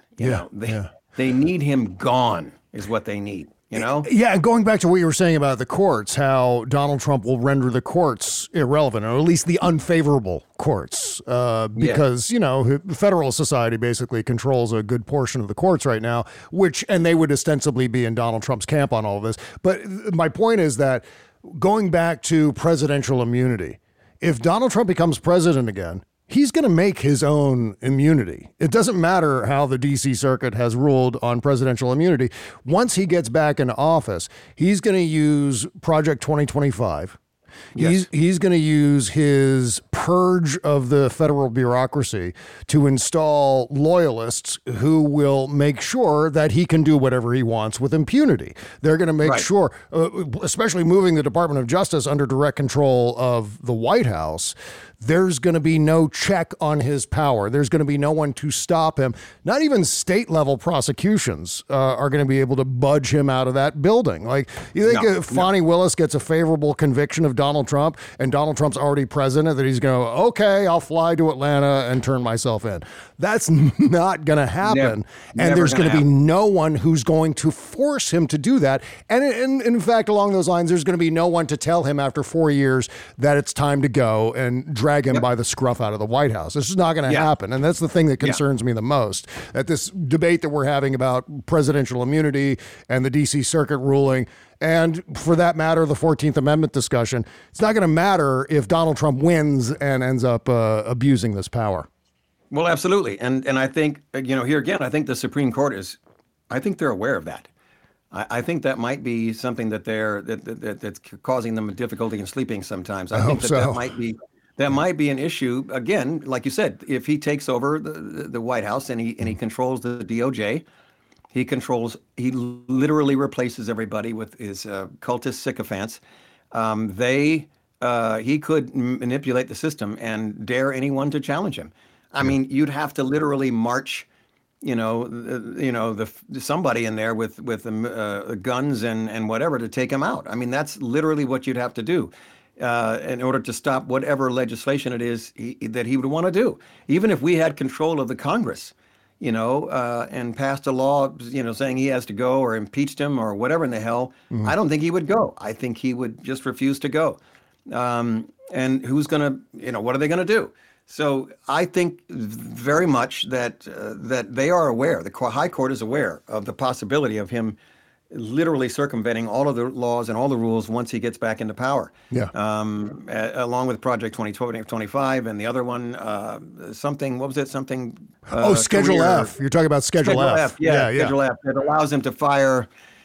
They need him gone is what they need. Yeah, and going back to what you were saying about the courts, how Donald Trump will render the courts irrelevant, or at least the unfavorable courts, because, the federal society basically controls a good portion of the courts right now, and they would ostensibly be in Donald Trump's camp on all of this. But my point is that going back to presidential immunity, if Donald Trump becomes president again, he's going to make his own immunity. It doesn't matter how the D.C. Circuit has ruled on presidential immunity. Once he gets back in office, he's going to use Project 2025. Yes. He's going to use his purge of the federal bureaucracy to install loyalists who will make sure that he can do whatever he wants with impunity. They're going to make sure, especially moving the Department of Justice under direct control of the White House, there's going to be no check on his power. There's going to be no one to stop him. Not even state level prosecutions are going to be able to budge him out of that building. Like, you think if Fonnie Willis gets a favorable conviction of Donald Trump and Donald Trump's already president, that he's going to, okay, I'll fly to Atlanta and turn myself in. That's not going to happen. And there's going to be no one who's going to force him to do that. And in fact, along those lines, there's going to be no one to tell him after 4 years that it's time to go and drag him by the scruff out of the White House. This is not going to happen. And that's the thing that concerns me the most, that this debate that we're having about presidential immunity and the D.C. Circuit ruling, and for that matter, the 14th Amendment discussion, it's not going to matter if Donald Trump wins and ends up abusing this power. Well, absolutely. And I think, here again, I think the Supreme Court I think they're aware of that. I think that might be something that that's causing them difficulty in sleeping sometimes. I think that might be an issue. Again, like you said, if he takes over the White House and he controls the DOJ, he literally replaces everybody with his cultist sycophants. He could manipulate the system and dare anyone to challenge him. I mean, you'd have to literally march, somebody in there with guns and whatever to take him out. I mean, that's literally what you'd have to do in order to stop whatever legislation it is that he would want to do. Even if we had control of the Congress, and passed a law, saying he has to go or impeached him or whatever in the hell, I don't think he would go. I think he would just refuse to go. And who's going to, what are they going to do? So I think very much that they are aware, the High Court is aware of the possibility of him literally circumventing all of the laws and all the rules once he gets back into power. Yeah. Along with Project 2025 and the other one, something, what was it? Something. Schedule F. You're talking about Schedule F. Yeah, Schedule F. It allows him to fire,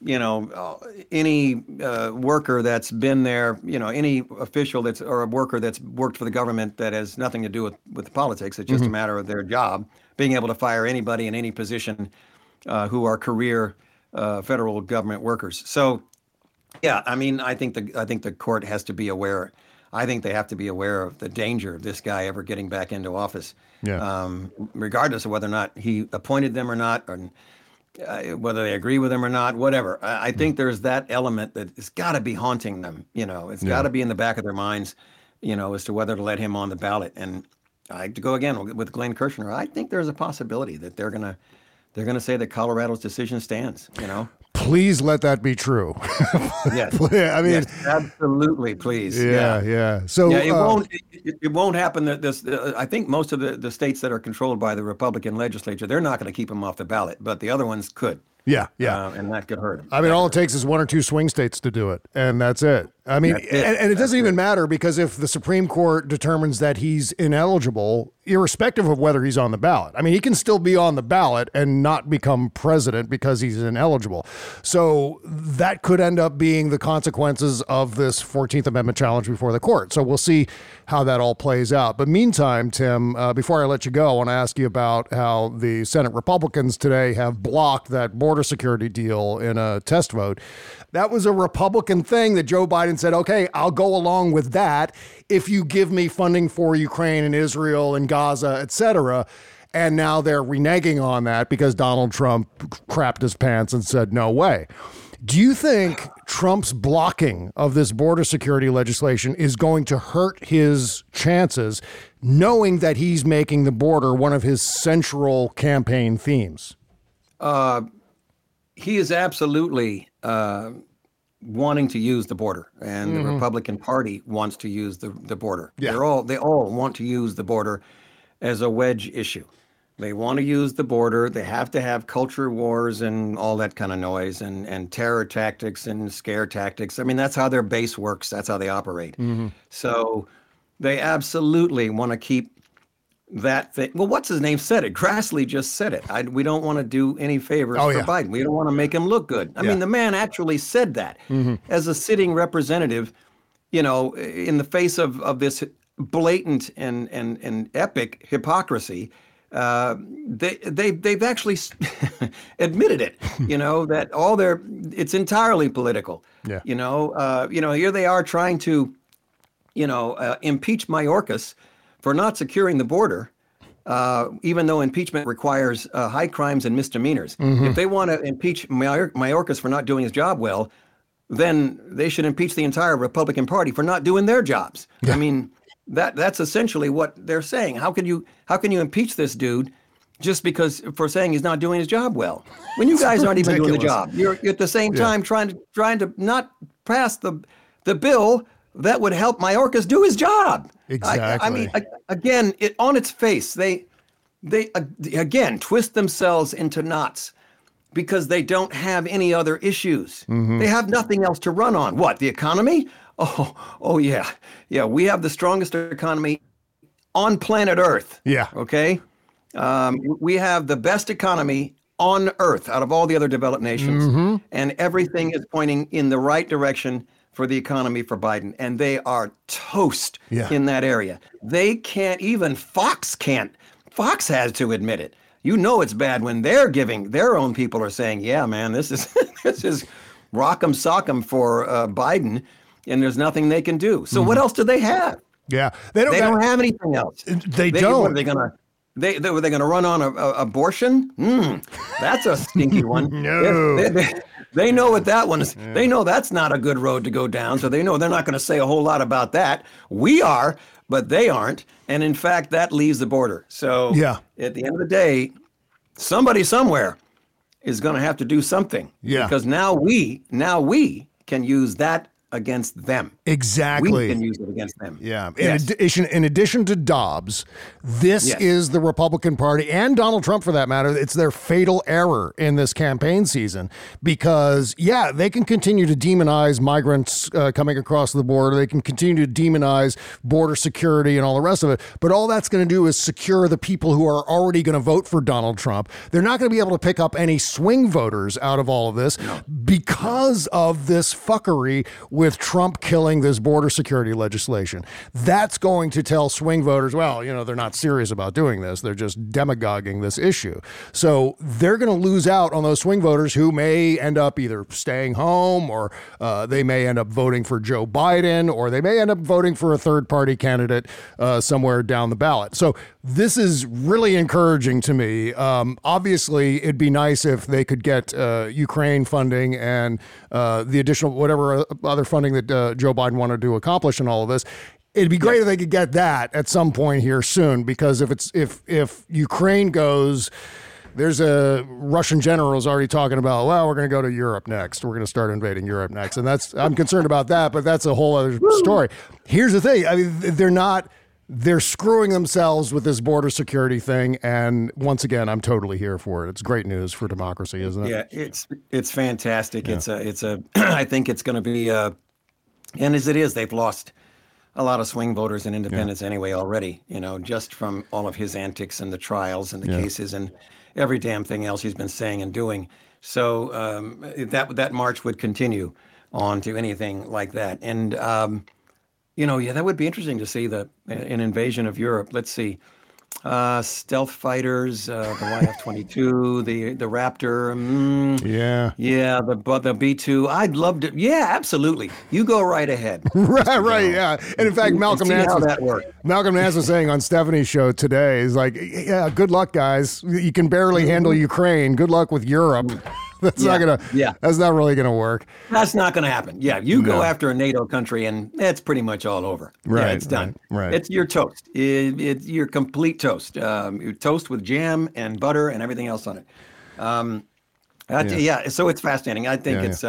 any worker that's been there, any official or a worker that's worked for the government that has nothing to do with politics. It's just a matter of their job, being able to fire anybody in any position who are career federal government workers. So, yeah, I mean, I think the court has to be aware. I think they have to be aware of the danger of this guy ever getting back into office, regardless of whether or not he appointed them or not, or whether they agree with him or not, whatever. I think there's that element that has got to be haunting them. It's got to be in the back of their minds, as to whether to let him on the ballot. And to go again with Glenn Kirshner, I think there's a possibility that they're gonna say that Colorado's decision stands. Please let that be true. Yes. I mean, yes, absolutely, please. Yeah. So it won't happen. I think most of the states that are controlled by the Republican legislature, they're not going to keep him off the ballot, but the other ones could. Yeah. And that could hurt him. I mean, all it takes is one or two swing states to do it, and that's it. I mean, and it doesn't even matter, because if the Supreme Court determines that he's ineligible, irrespective of whether he's on the ballot, I mean, he can still be on the ballot and not become president because he's ineligible. So that could end up being the consequences of this 14th Amendment challenge before the court. So we'll see how that all plays out. But meantime, Tim, before I let you go, I want to ask you about how the Senate Republicans today have blocked that border security deal in a test vote. That was a Republican thing that Joe Biden said, okay, I'll go along with that if you give me funding for Ukraine and Israel and Gaza, et cetera. And now they're reneging on that because Donald Trump crapped his pants and said, no way. Do you think Trump's blocking of this border security legislation is going to hurt his chances, knowing that he's making the border one of his central campaign themes? He is absolutely wanting to use the border, and the Republican Party wants to use the border. Yeah. They all want to use the border as a wedge issue. They want to use the border. They have to have culture wars and all that kind of noise, and terror tactics and scare tactics. I mean, that's how their base works. That's how they operate. So they absolutely want to keep that thing. Well, what's his name said it? Grassley just said it. We don't want to do any favors for Biden. We don't want to make him look good. I mean, the man actually said that as a sitting representative, in the face of this blatant and epic hypocrisy. They've actually admitted it, that it's entirely political. Yeah. Here they are trying to, impeach Mayorkas for not securing the border, even though impeachment requires high crimes and misdemeanors. If they want to impeach Mayorkas for not doing his job well, then they should impeach the entire Republican Party for not doing their jobs. Yeah. I mean, that's essentially what they're saying. How can you impeach this dude just for saying he's not doing his job well, when you guys aren't even doing the job? You're at the same time trying to not pass the bill that would help Mayorkas do his job. Exactly. I mean, again, on its face, they again twist themselves into knots because they don't have any other issues. They have nothing else to run on. What, the economy? Oh yeah. We have the strongest economy on planet Earth. Yeah. Okay. We have the best economy on Earth out of all the other developed nations, and everything is pointing in the right direction for the economy for Biden, and they are toast in that area. They can't, even Fox can't. Fox has to admit it. It's bad when their own people are saying, yeah, man, this is rock'em sock'em for Biden, and there's nothing they can do. So what else do they have? Yeah. They don't have anything else. They don't. What, were they gonna run on abortion? That's a stinky one. No. They know what that one is. They know that's not a good road to go down, so they know they're not going to say a whole lot about that. We are, but they aren't. And in fact, that leaves the border. So at the end of the day, somebody somewhere is going to have to do something. Yeah. Because now we can use that against them. Exactly. We can use it against them. Yeah. Yes. In addition to Dobbs, this Yes. is the Republican Party and Donald Trump, for that matter. It's their fatal error in this campaign season because, yeah, they can continue to demonize migrants coming across the border. They can continue to demonize border security and all the rest of it. But all that's going to do is secure the people who are already going to vote for Donald Trump. They're not going to be able to pick up any swing voters out of all of this because of this fuckery with Trump killing this border security legislation. That's going to tell swing voters, well, they're not serious about doing this. They're just demagoguing this issue. So they're going to lose out on those swing voters who may end up either staying home or they may end up voting for Joe Biden or they may end up voting for a third party candidate somewhere down the ballot. So this is really encouraging to me. Obviously, it'd be nice if they could get Ukraine funding and the additional whatever other funding that Joe Biden wanted to accomplish in all of this. It'd be great if they could get that at some point here soon, because if Ukraine goes, there's a Russian general who's already talking about, well, we're going to go to Europe next. We're going to start invading Europe next. And I'm concerned about that, but that's a whole other story. Here's the thing. I mean, they're screwing themselves with this border security thing. And once again, I'm totally here for it. It's great news for democracy, isn't it? Yeah, it's fantastic. Yeah. I think it's going to be, and as it is, they've lost a lot of swing voters and independents anyway already, just from all of his antics and the trials and the cases and every damn thing else he's been saying and doing. So that march would continue on to anything like that. And, that would be interesting to see an invasion of Europe. Let's see. Stealth fighters, the YF-22, the Raptor. The B-2. I'd love to. Yeah, absolutely. You go right ahead. right. Yeah. And in fact, Malcolm Nance was saying on Stephanie's show today, he's like, yeah, good luck, guys. You can barely handle Ukraine. Good luck with Europe. That's not really gonna work. That's not gonna happen. Yeah, you go after a NATO country and it's pretty much all over. Right, yeah, it's done. Right. You're toast. You're complete toast. You're toast with jam and butter and everything else on it. So it's fascinating. I think it's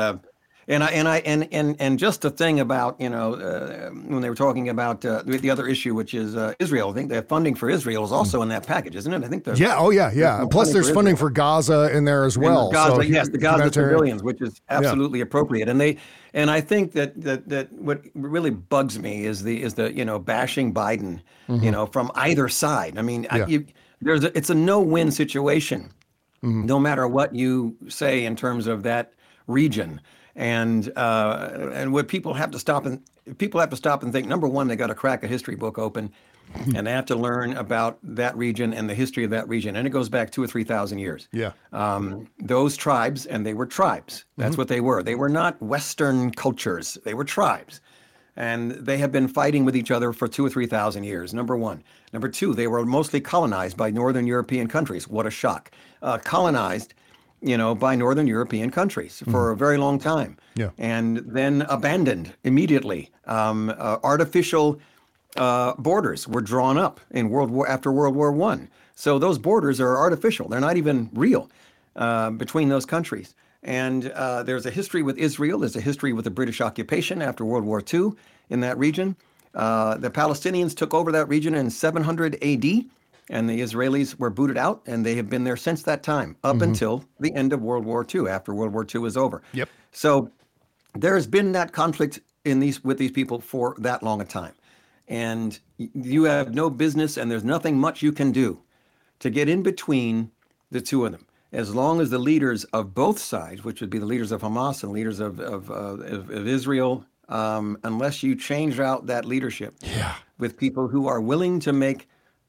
and just the thing about when they were talking about the other issue, which is Israel. I think the funding for Israel is also in that package, isn't it? I think Plus, there's funding for Gaza in there as well. The Gaza civilians, which is absolutely appropriate. And I think that what really bugs me is the bashing Biden, from either side. I mean, it's a no-win situation, no matter what you say in terms of that region. And what people have to stop and think, number one, they got to crack a history book open and they have to learn about that region and the history of that region. And it goes back 2,000 or 3,000 years. Yeah. Those tribes, and they were tribes. That's what they were. They were not Western cultures. They were tribes. And they have been fighting with each other for 2,000 or 3,000 years, number one. Number two, they were mostly colonized by Northern European countries. What a shock. Colonized by Northern European countries for a very long time, and then abandoned immediately. Artificial borders were drawn up in after World War I. So those borders are artificial; they're not even real between those countries. And there's a history with Israel. There's a history with the British occupation after World War II in that region. The Palestinians took over that region in 700 A.D. And the Israelis were booted out, and they have been there since that time, up until the end of World War II, after World War II was over. Yep. So there has been that conflict with these people for that long a time. And you have no business, and there's nothing much you can do to get in between the two of them. As long as the leaders of both sides, which would be the leaders of Hamas and leaders of Israel, unless you change out that leadership with people who are willing to make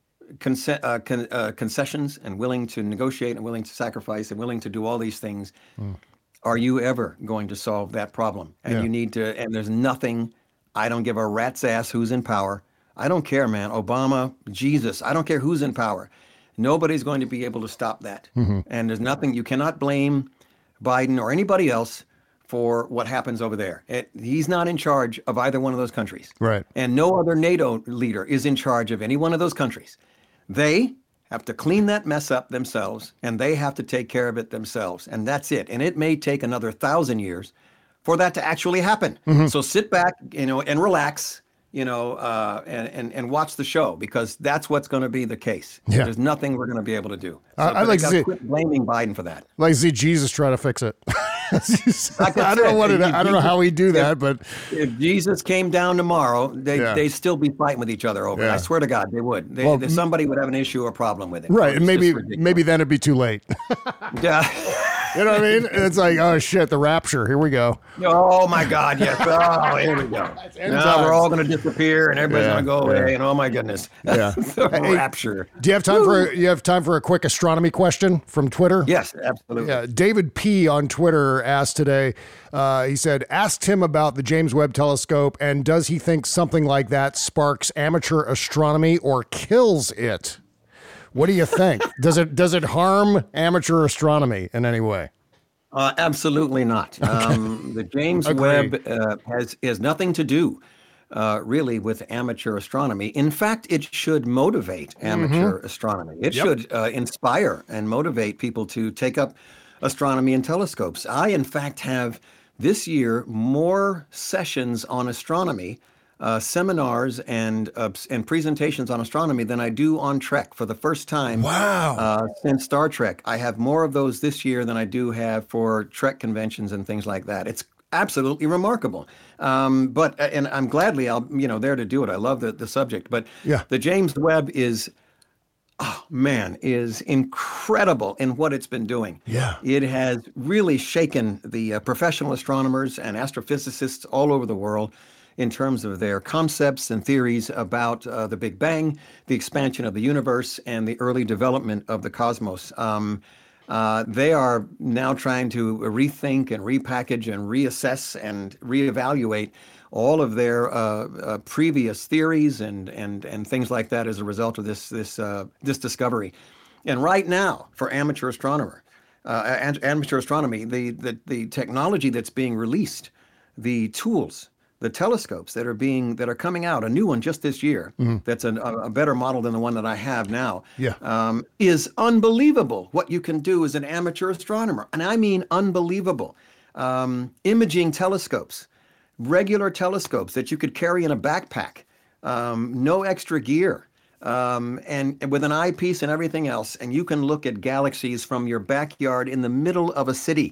concessions and willing to negotiate and willing to sacrifice and willing to do all these things, are you ever going to solve that problem? And you need to, and there's nothing, I don't give a rat's ass who's in power. I don't care, man. Obama, Jesus, I don't care who's in power. Nobody's going to be able to stop that. And there's nothing, you cannot blame Biden or anybody else for what happens over there. He's not in charge of either one of those countries. Right. And no other NATO leader is in charge of any one of those countries. They have to clean that mess up themselves, and they have to take care of it themselves. And that's it. And it may take another 1,000 years for that to actually happen. Mm-hmm. So sit back, and relax, and watch the show, because that's what's going to be the case. Yeah. There's nothing we're going to be able to do. So, I'd like to see, quit blaming Biden for that. like to see Jesus try to fix it. I don't know how we do that, but if Jesus came down tomorrow, they'd still be fighting with each other over it. I swear to God, they would. Somebody would have an issue or problem with it. Right, and maybe then it'd be too late. Yeah. You know what I mean? It's like, oh shit, the rapture. Here we go. Oh my God, yes. Oh, here we go. Now we're all going to disappear, and everybody's going to go away. And oh my goodness, yeah. The rapture. Do you have time for a quick astronomy question from Twitter? Yes, absolutely. Yeah, David P on Twitter asked today. He said, asked him about the James Webb Telescope, and does he think something like that sparks amateur astronomy or kills it? What do you think? Does it harm amateur astronomy in any way? Absolutely not. Okay. The James Webb has nothing to do really with amateur astronomy. In fact, it should motivate amateur astronomy. It should inspire and motivate people to take up astronomy and telescopes. I, in fact, have this year more sessions on astronomy, seminars and presentations on astronomy than I do on Trek for the first time. Wow! Since Star Trek, I have more of those this year than I do have for Trek conventions and things like that. It's absolutely remarkable. But I'm gladly there to do it. I love the subject. But the James Webb is incredible in what it's been doing. Yeah. It has really shaken the professional astronomers and astrophysicists all over the world in terms of their concepts and theories about the Big Bang, the expansion of the universe, and the early development of the cosmos. They are now trying to rethink and repackage and reassess and reevaluate all of their previous theories and things like that as a result of this discovery. And right now, for amateur astronomy, the technology that's being released, the tools, the telescopes that are coming out, a new one just this year, that's a better model than the one that I have now, is unbelievable what you can do as an amateur astronomer. And I mean unbelievable. Imaging telescopes, regular telescopes that you could carry in a backpack, no extra gear, and with an eyepiece and everything else, and you can look at galaxies from your backyard in the middle of a city.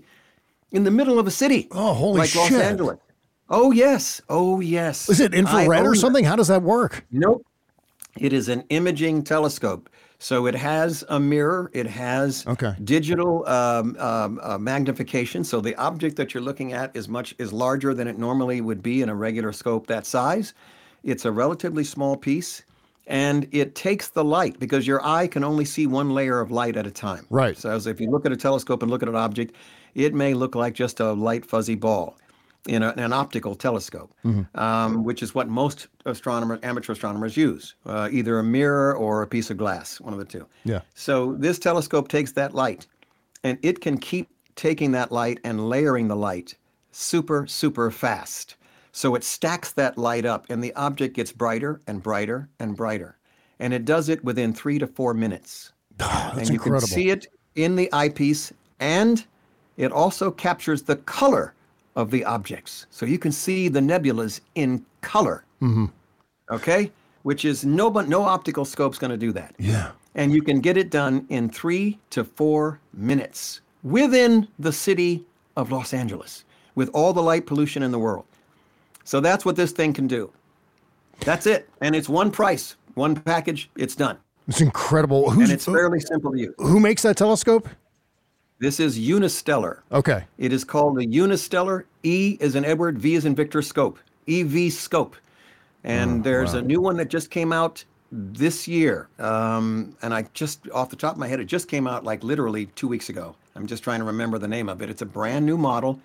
Oh, holy like shit. Los Angeles. Oh, yes. Oh, yes. Is it infrared or something? How does that work? Nope. It is an imaging telescope. So it has a mirror. It has digital magnification. So the object that you're looking at is larger than it normally would be in a regular scope that size. It's a relatively small piece. And it takes the light, because your eye can only see one layer of light at a time. Right. So as if you look at a telescope and look at an object, it may look like just a light fuzzy ball in an optical telescope, which is what most amateur astronomers use, either a mirror or a piece of glass, one of the two. Yeah. So this telescope takes that light, and it can keep taking that light and layering the light super, super fast. So it stacks that light up, and the object gets brighter and brighter and brighter. And it does it within 3 to 4 minutes. That's and you incredible. can see it in the eyepiece, and it also captures the color of the objects. So you can see the nebulas in color. Okay? Which is no optical scope's going to do that. Yeah. And you can get it done in 3 to 4 minutes within the city of Los Angeles with all the light pollution in the world. So that's what this thing can do. That's it. And it's one price, one package, it's done. It's incredible. And it's fairly simple to use. Who makes that telescope? This is Unistellar. Okay. It is called the Unistellar. E is in Edward, V is in Victor scope. EV scope. And there's a new one that just came out this year. And I just, off the top of my head, it just came out like literally 2 weeks ago. I'm just trying to remember the name of it. It's a brand new model.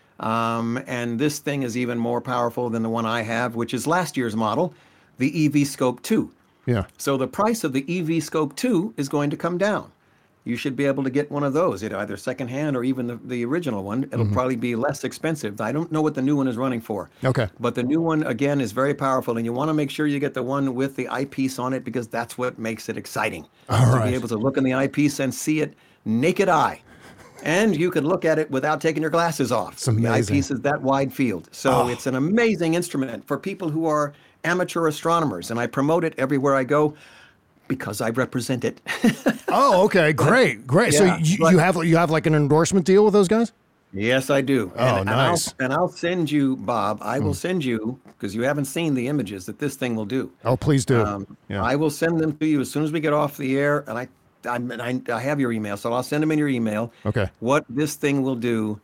And this thing is even more powerful than the one I have, which is last year's model, the EV Scope 2. Yeah. So the price of the EV Scope 2 is going to come down. You should be able to get one of those, either secondhand or even the original one. It'll probably be less expensive. I don't know what the new one is running for. Okay. But the new one, again, is very powerful, and you want to make sure you get the one with the eyepiece on it, because that's what makes it exciting. All to right. be able to look in the eyepiece and see it naked eye. And you can look at it without taking your glasses off. It's amazing. The eyepiece is that wide field. So it's an amazing instrument for people who are amateur astronomers. And I promote it everywhere I go because I represent it. Oh, okay. Great. Yeah, So you have like an endorsement deal with those guys? Yes, I do. Oh, nice. And I'll send you, Bob, I will send you, because you haven't seen the images that this thing will do. Oh, please do. Yeah. I will send them to you as soon as we get off the air. And I have your email, so I'll send them in your email. Okay. What this thing will do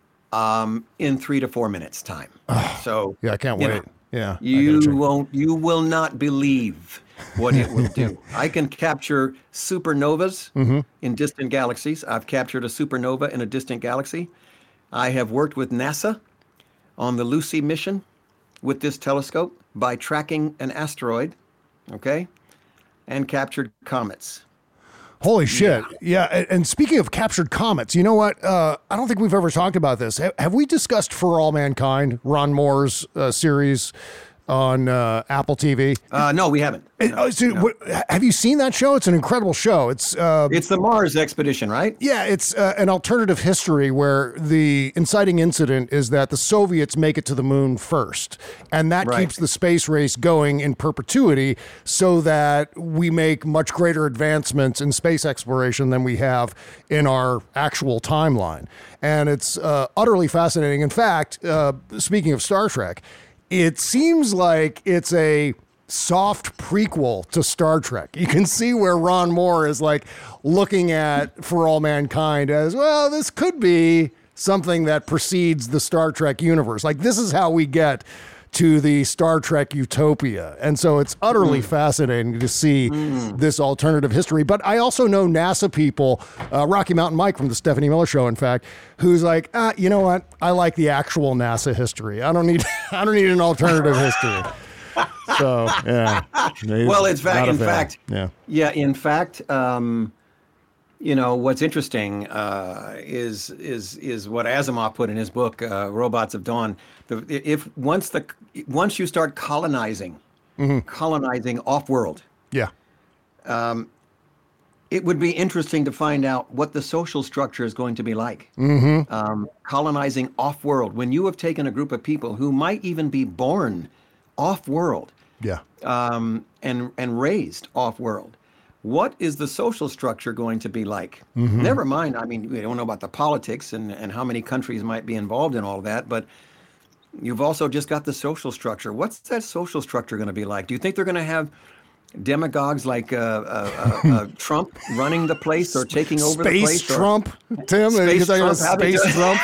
in 3 to 4 minutes time. So Yeah, I can't you wait. know, Yeah. you will not believe what it will do. I can capture supernovas in distant galaxies. I've captured a supernova in a distant galaxy. I have worked with NASA on the Lucy mission with this telescope by tracking an asteroid, okay, and captured comets. Holy shit. Yeah. And speaking of captured comets, you know what? I don't think we've ever talked about this. Have we discussed For All Mankind, Ron Moore's series on Apple TV? No, we haven't. Have you seen that show? It's an incredible show. It's the Mars expedition, right? Yeah, it's an alternative history where the inciting incident is that the Soviets make it to the moon first, and that keeps the space race going in perpetuity so that we make much greater advancements in space exploration than we have in our actual timeline. And it's utterly fascinating. In fact, speaking of Star Trek, it seems like it's a soft prequel to Star Trek. You can see where Ron Moore is like looking at For All Mankind as, well, this could be something that precedes the Star Trek universe. Like, this is how we get to the Star Trek utopia. And so it's utterly fascinating to see this alternative history. But I also know NASA people, Rocky Mountain Mike from the Stephanie Miller Show, in fact, who's like, you know what? I like the actual NASA history. I don't need an alternative history. So, yeah. Well, in fact, you know, what's interesting is what Asimov put in his book, Robots of Dawn. Once you start colonizing off-world, it would be interesting to find out what the social structure is going to be like. Colonizing off-world, when you have taken a group of people who might even be born off-world, and raised off-world. What is the social structure going to be like? Never mind, I mean, we don't know about the politics and how many countries might be involved in all that, but you've also just got the social structure. What's that social structure going to be like? Do you think they're going to have demagogues like Trump running the place or taking over the place? Space Trump, Tim? Space Trump?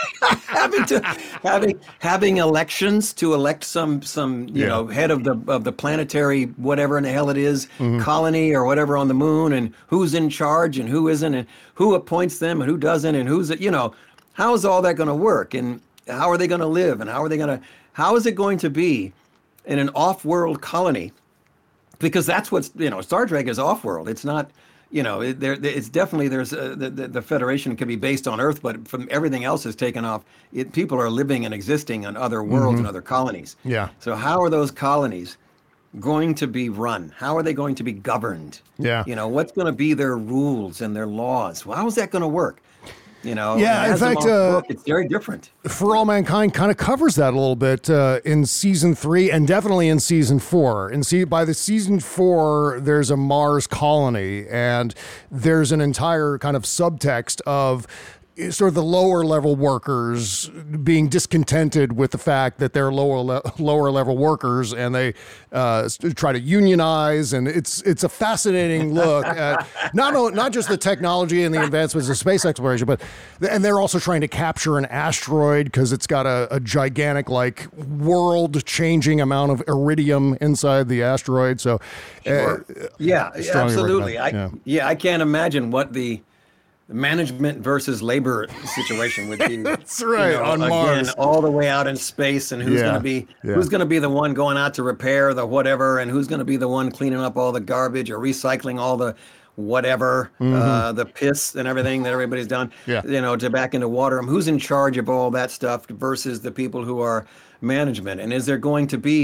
having elections to elect some you know, head of the planetary whatever in the hell it is, colony or whatever on the moon, and who's in charge and who isn't, and who appoints them and who doesn't, and who's, you know, how is all that going to work, and how are they going to live, and how is it going to be in an off-world colony? Because that's what's, you know, Star Trek is off-world. It's not, you know, it's definitely, there's the Federation can be based on Earth, but from everything else is taken off. People are living and existing on other worlds and other colonies. Yeah. So how are those colonies going to be run? How are they going to be governed? Yeah. You know, what's going to be their rules and their laws? Well, how is that going to work? You know, yeah, in fact, it's very different. For All Mankind kind of covers that a little bit in season 3 and definitely in season 4. By the season 4, there's a Mars colony, and there's an entire kind of subtext of sort of the lower level workers being discontented with the fact that they're lower level workers, and they try to unionize, and it's a fascinating look at not just the technology and the advancements of space exploration, and they're also trying to capture an asteroid because it's got a gigantic, like, world changing amount of iridium inside the asteroid. So yeah, absolutely. I can't imagine what the management versus labor situation would be. That's right, you know, on Mars, all the way out in space, and who's going to be the one going out to repair the whatever, and who's going to be the one cleaning up all the garbage or recycling all the whatever, the piss and everything that everybody's done, you know, to back into water. Who's in charge of all that stuff versus the people who are management? And is there going to be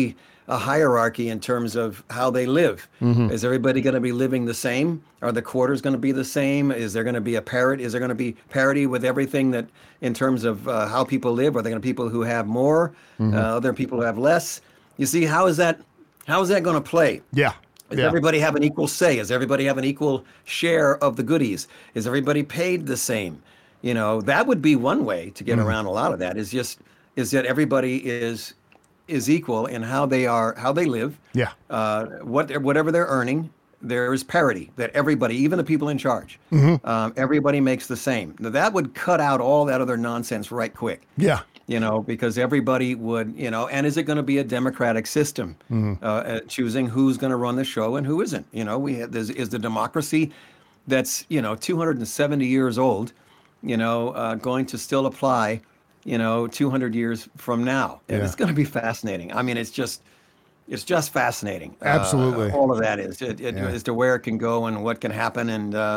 a hierarchy in terms of how they live. Is everybody going to be living the same? Are the quarters going to be the same? Is there going to be a parity? Is there going to be parity with everything that in terms of how people live? Are there going to be people who have more, other people who have less? You see, how is that going to play? Yeah. Does everybody have an equal say? Does everybody have an equal share of the goodies? Is everybody paid the same? You know, that would be one way to get around a lot of that. Is that everybody is equal in how they live. Yeah. Whatever they're earning, there is parity. That everybody, even the people in charge, everybody makes the same. Now, that would cut out all that other nonsense right quick. Yeah. You know, because everybody would, you know, and is it going to be a democratic system, choosing who's going to run the show and who isn't? You know, is the democracy that's, you know, 270 years old, you know, going to still apply, you know, 200 years from now? And it's going to be fascinating. I mean, it's just fascinating. Absolutely. All of that is as to where it can go and what can happen.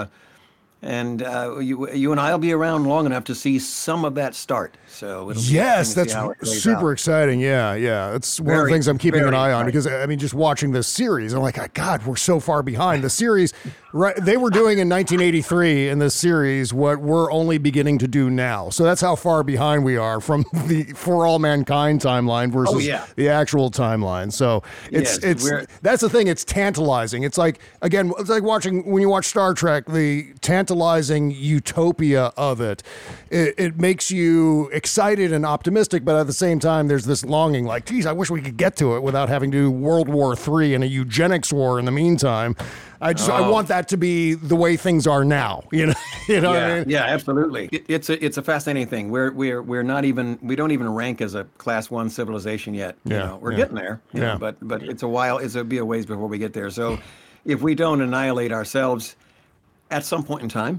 And you and I will be around long enough to see some of that start. So it'll be interesting to see how it plays super out. exciting. Yeah. It's one of the things I'm keeping an eye on because, I mean, just watching this series, I'm like, God, we're so far behind. The series, right? They were doing in 1983 in this series what we're only beginning to do now. So that's how far behind we are from the For All Mankind timeline versus the actual timeline. So that's the thing. It's tantalizing. It's like, again, it's like when you watch Star Trek, the tantalizing utopia of it. It makes you excited and optimistic, but at the same time, there's this longing like, geez, I wish we could get to it without having to do World War III and a eugenics war in the meantime. I want that to be the way things are now. You know what I mean? Yeah, absolutely. It's a fascinating thing. We don't even rank as a class 1 civilization yet. You know, we're getting there. You know, but it's a while. It'll be a ways before we get there. So if we don't annihilate ourselves at some point in time,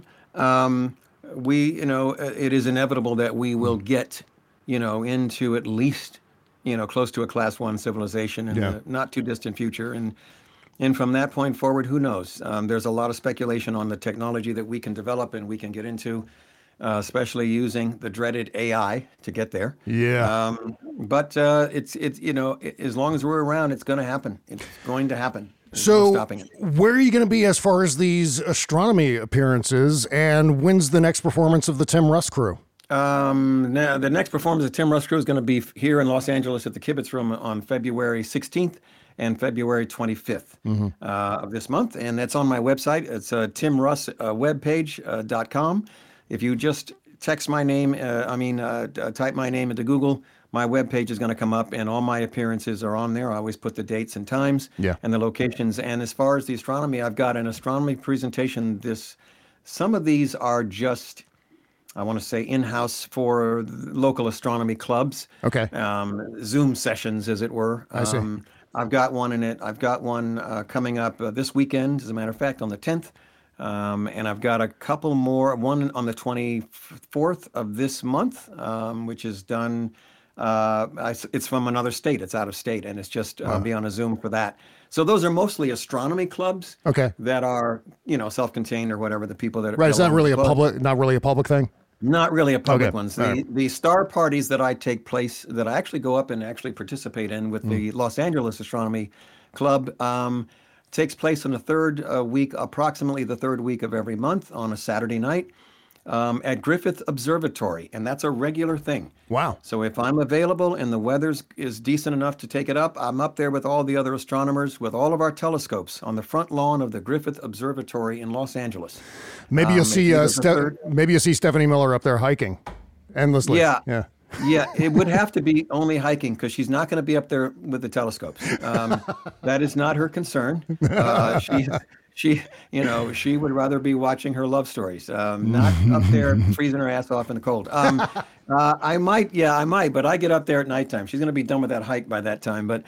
it is inevitable that we will get, you know, into at least, you know, close to a class 1 civilization in the not too distant future. And from that point forward, who knows? There's a lot of speculation on the technology that we can develop and we can get into, especially using the dreaded AI to get there. Yeah. But it's you know, as long as we're around, it's going to happen. It's going to happen. So stopping it. Where are you going to be as far as these astronomy appearances, and when's the next performance of the Tim Russ Crew? Now the next performance of Tim Russ Crew is going to be here in Los Angeles at the Kibitz Room on February 16th and February 25th of this month, and that's on my website. It's timrusswebpage.com. If you just text my name, type my name into Google, my webpage is going to come up, and all my appearances are on there. I always put the dates and times and the locations. And as far as the astronomy, I've got an astronomy presentation. Some of these are just, I want to say, in-house for local astronomy clubs. Okay. Zoom sessions, as it were. I see. I've got one in it. I've got one coming up this weekend, as a matter of fact, on the 10th. And I've got a couple more, one on the 24th of this month, which is done. It's from another state. It's out of state, and it's just be on a Zoom for that. So those are mostly astronomy clubs. Okay. That are, you know, self-contained or whatever. The people that right. It's not really a public thing. Not really a public ones. Right. The star parties that I actually go up and actually participate in with the Los Angeles Astronomy Club takes place on the approximately the third week of every month on a Saturday night at Griffith Observatory, and that's a regular thing. Wow. So if I'm available and the weather is decent enough to take it up, I'm up there with all the other astronomers with all of our telescopes on the front lawn of the Griffith Observatory in Los Angeles. Maybe you'll see Stephanie Miller up there hiking endlessly. Yeah, it would have to be only hiking because she's not going to be up there with the telescopes. That is not her concern. She would rather be watching her love stories, not up there freezing her ass off in the cold. I might, but I get up there at nighttime. She's going to be done with that hike by that time. But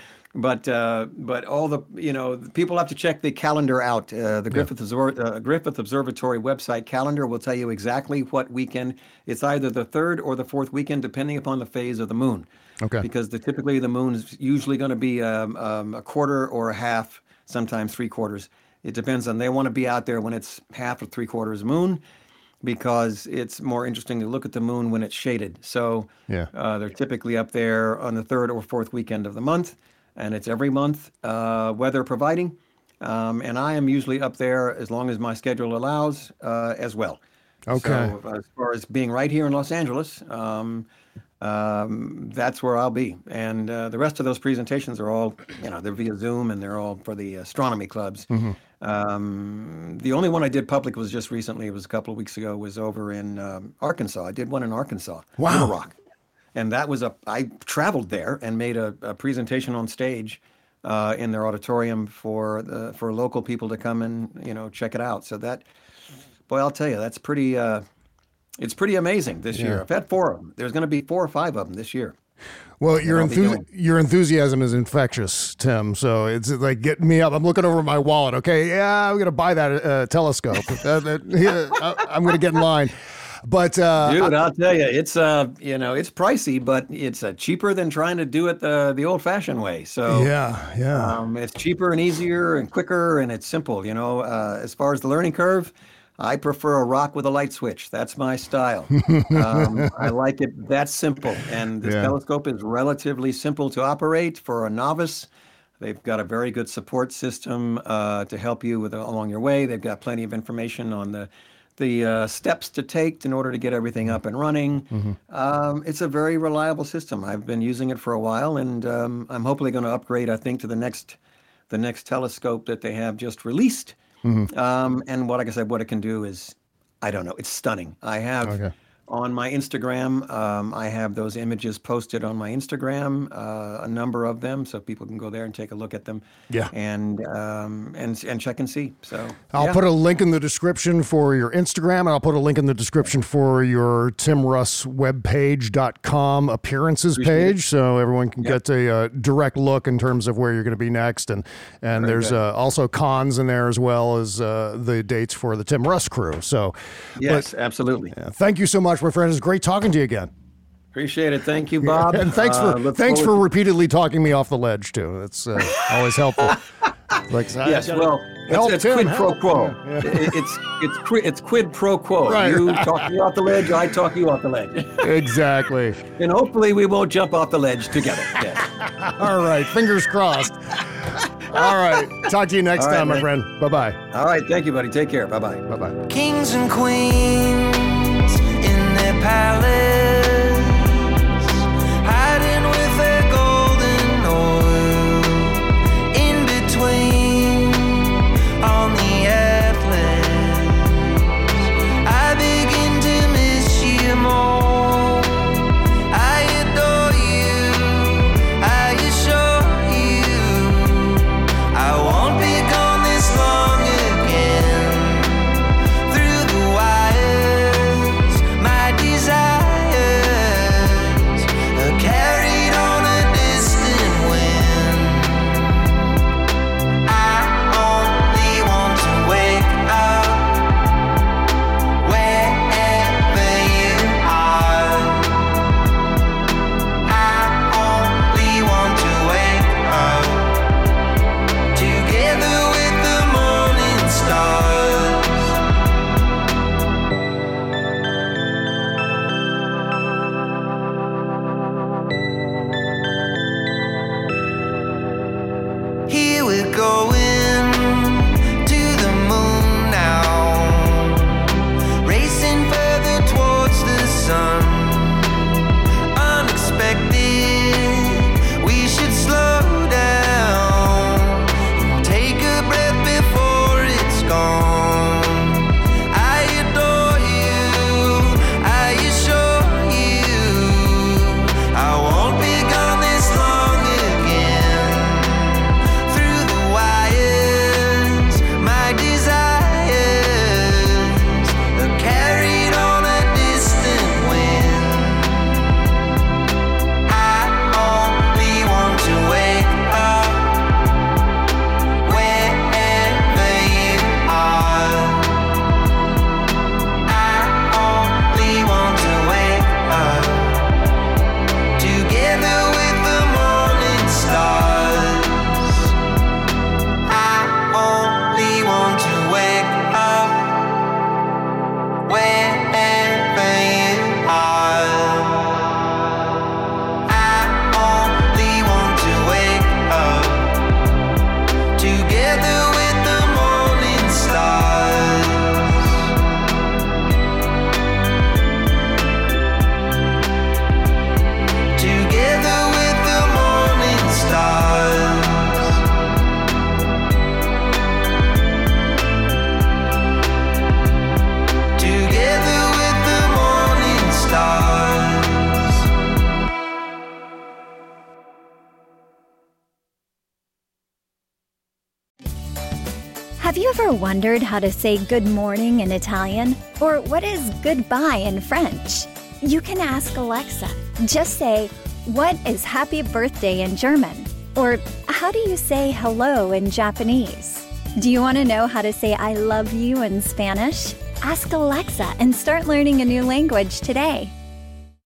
all the, people have to check the calendar out. The Griffith Observatory website calendar will tell you exactly what weekend. It's either the third or the fourth weekend, depending upon the phase of the moon. Okay. Because typically the moon is usually going to be a quarter or a half, sometimes 3/4. It depends on, they want to be out there when it's half or 3/4 moon because it's more interesting to look at the moon when it's shaded. So they're typically up there on the third or fourth weekend of the month. and it's every month, weather providing. And I am usually up there as long as my schedule allows as well. Okay. So as far as being right here in Los Angeles, that's where I'll be. And the rest of those presentations are all, they're via Zoom, and they're all for the astronomy clubs. The only one I did public was just recently. It was a couple of weeks ago. Was over in Arkansas. I did one in Arkansas, Little Rock, and that was I traveled there and made a presentation on stage in their auditorium for local people to come and check it out. So that, boy, I'll tell you, that's pretty. It's pretty amazing this year. I've had 4 of them. There's going to be 4 or 5 of them this year. Well, your enthusiasm is infectious, Tim. So it's like getting me up. I'm looking over my wallet. Okay, yeah, I'm going to buy that telescope. I'm going to get in line. But dude, I'll tell you, it's it's pricey, but it's cheaper than trying to do it the old-fashioned way. So it's cheaper and easier and quicker, and it's simple. As far as the learning curve, I prefer a rock with a light switch. That's my style. I like it that simple. And this telescope is relatively simple to operate for a novice. They've got a very good support system to help you along your way. They've got plenty of information on the steps to take in order to get everything up and running. It's a very reliable system. I've been using it for a while, and I'm hopefully going to upgrade, I think, to the next telescope that they have just released. And like I said, what it can do is, I don't know, it's stunning. I have on my Instagram, I have those images posted on my Instagram, a number of them, so people can go there and take a look at them. Yeah. And check and see. So I'll put a link in the description for your Instagram, and I'll put a link in the description for your timrusswebpage.com appearances page, so everyone can get a direct look in terms of where you're going to be next. And there's also cons in there, as well as the dates for the Tim Russ crew. So yes, absolutely. Thank you so much, my friend. It's great talking to you again. Appreciate it. Thank you, Bob. And thanks for repeatedly talking me off the ledge too. That's always helpful. Yes, well, it's quid pro quo. It's quid pro quo. Right. You talk me off the ledge, I talk you off the ledge. Exactly. And hopefully we won't jump off the ledge together. Yes. All right, fingers crossed. All right, talk to you next time, my friend. Bye-bye. All right, thank you, buddy. Take care. Bye-bye. Bye-bye. Kings and queens in their palace, hiding with their golden oil, in between on the Atlas. I begin to miss you more. I adore you, I assure you, I won't be gone this long again. Through the wires, my desire Ever wondered how to say good morning in Italian? Or what is goodbye in French? You can ask Alexa. Just say, what is happy birthday in German? Or how do you say hello in Japanese? Do you want to know how to say I love you in Spanish? Ask Alexa and start learning a new language today.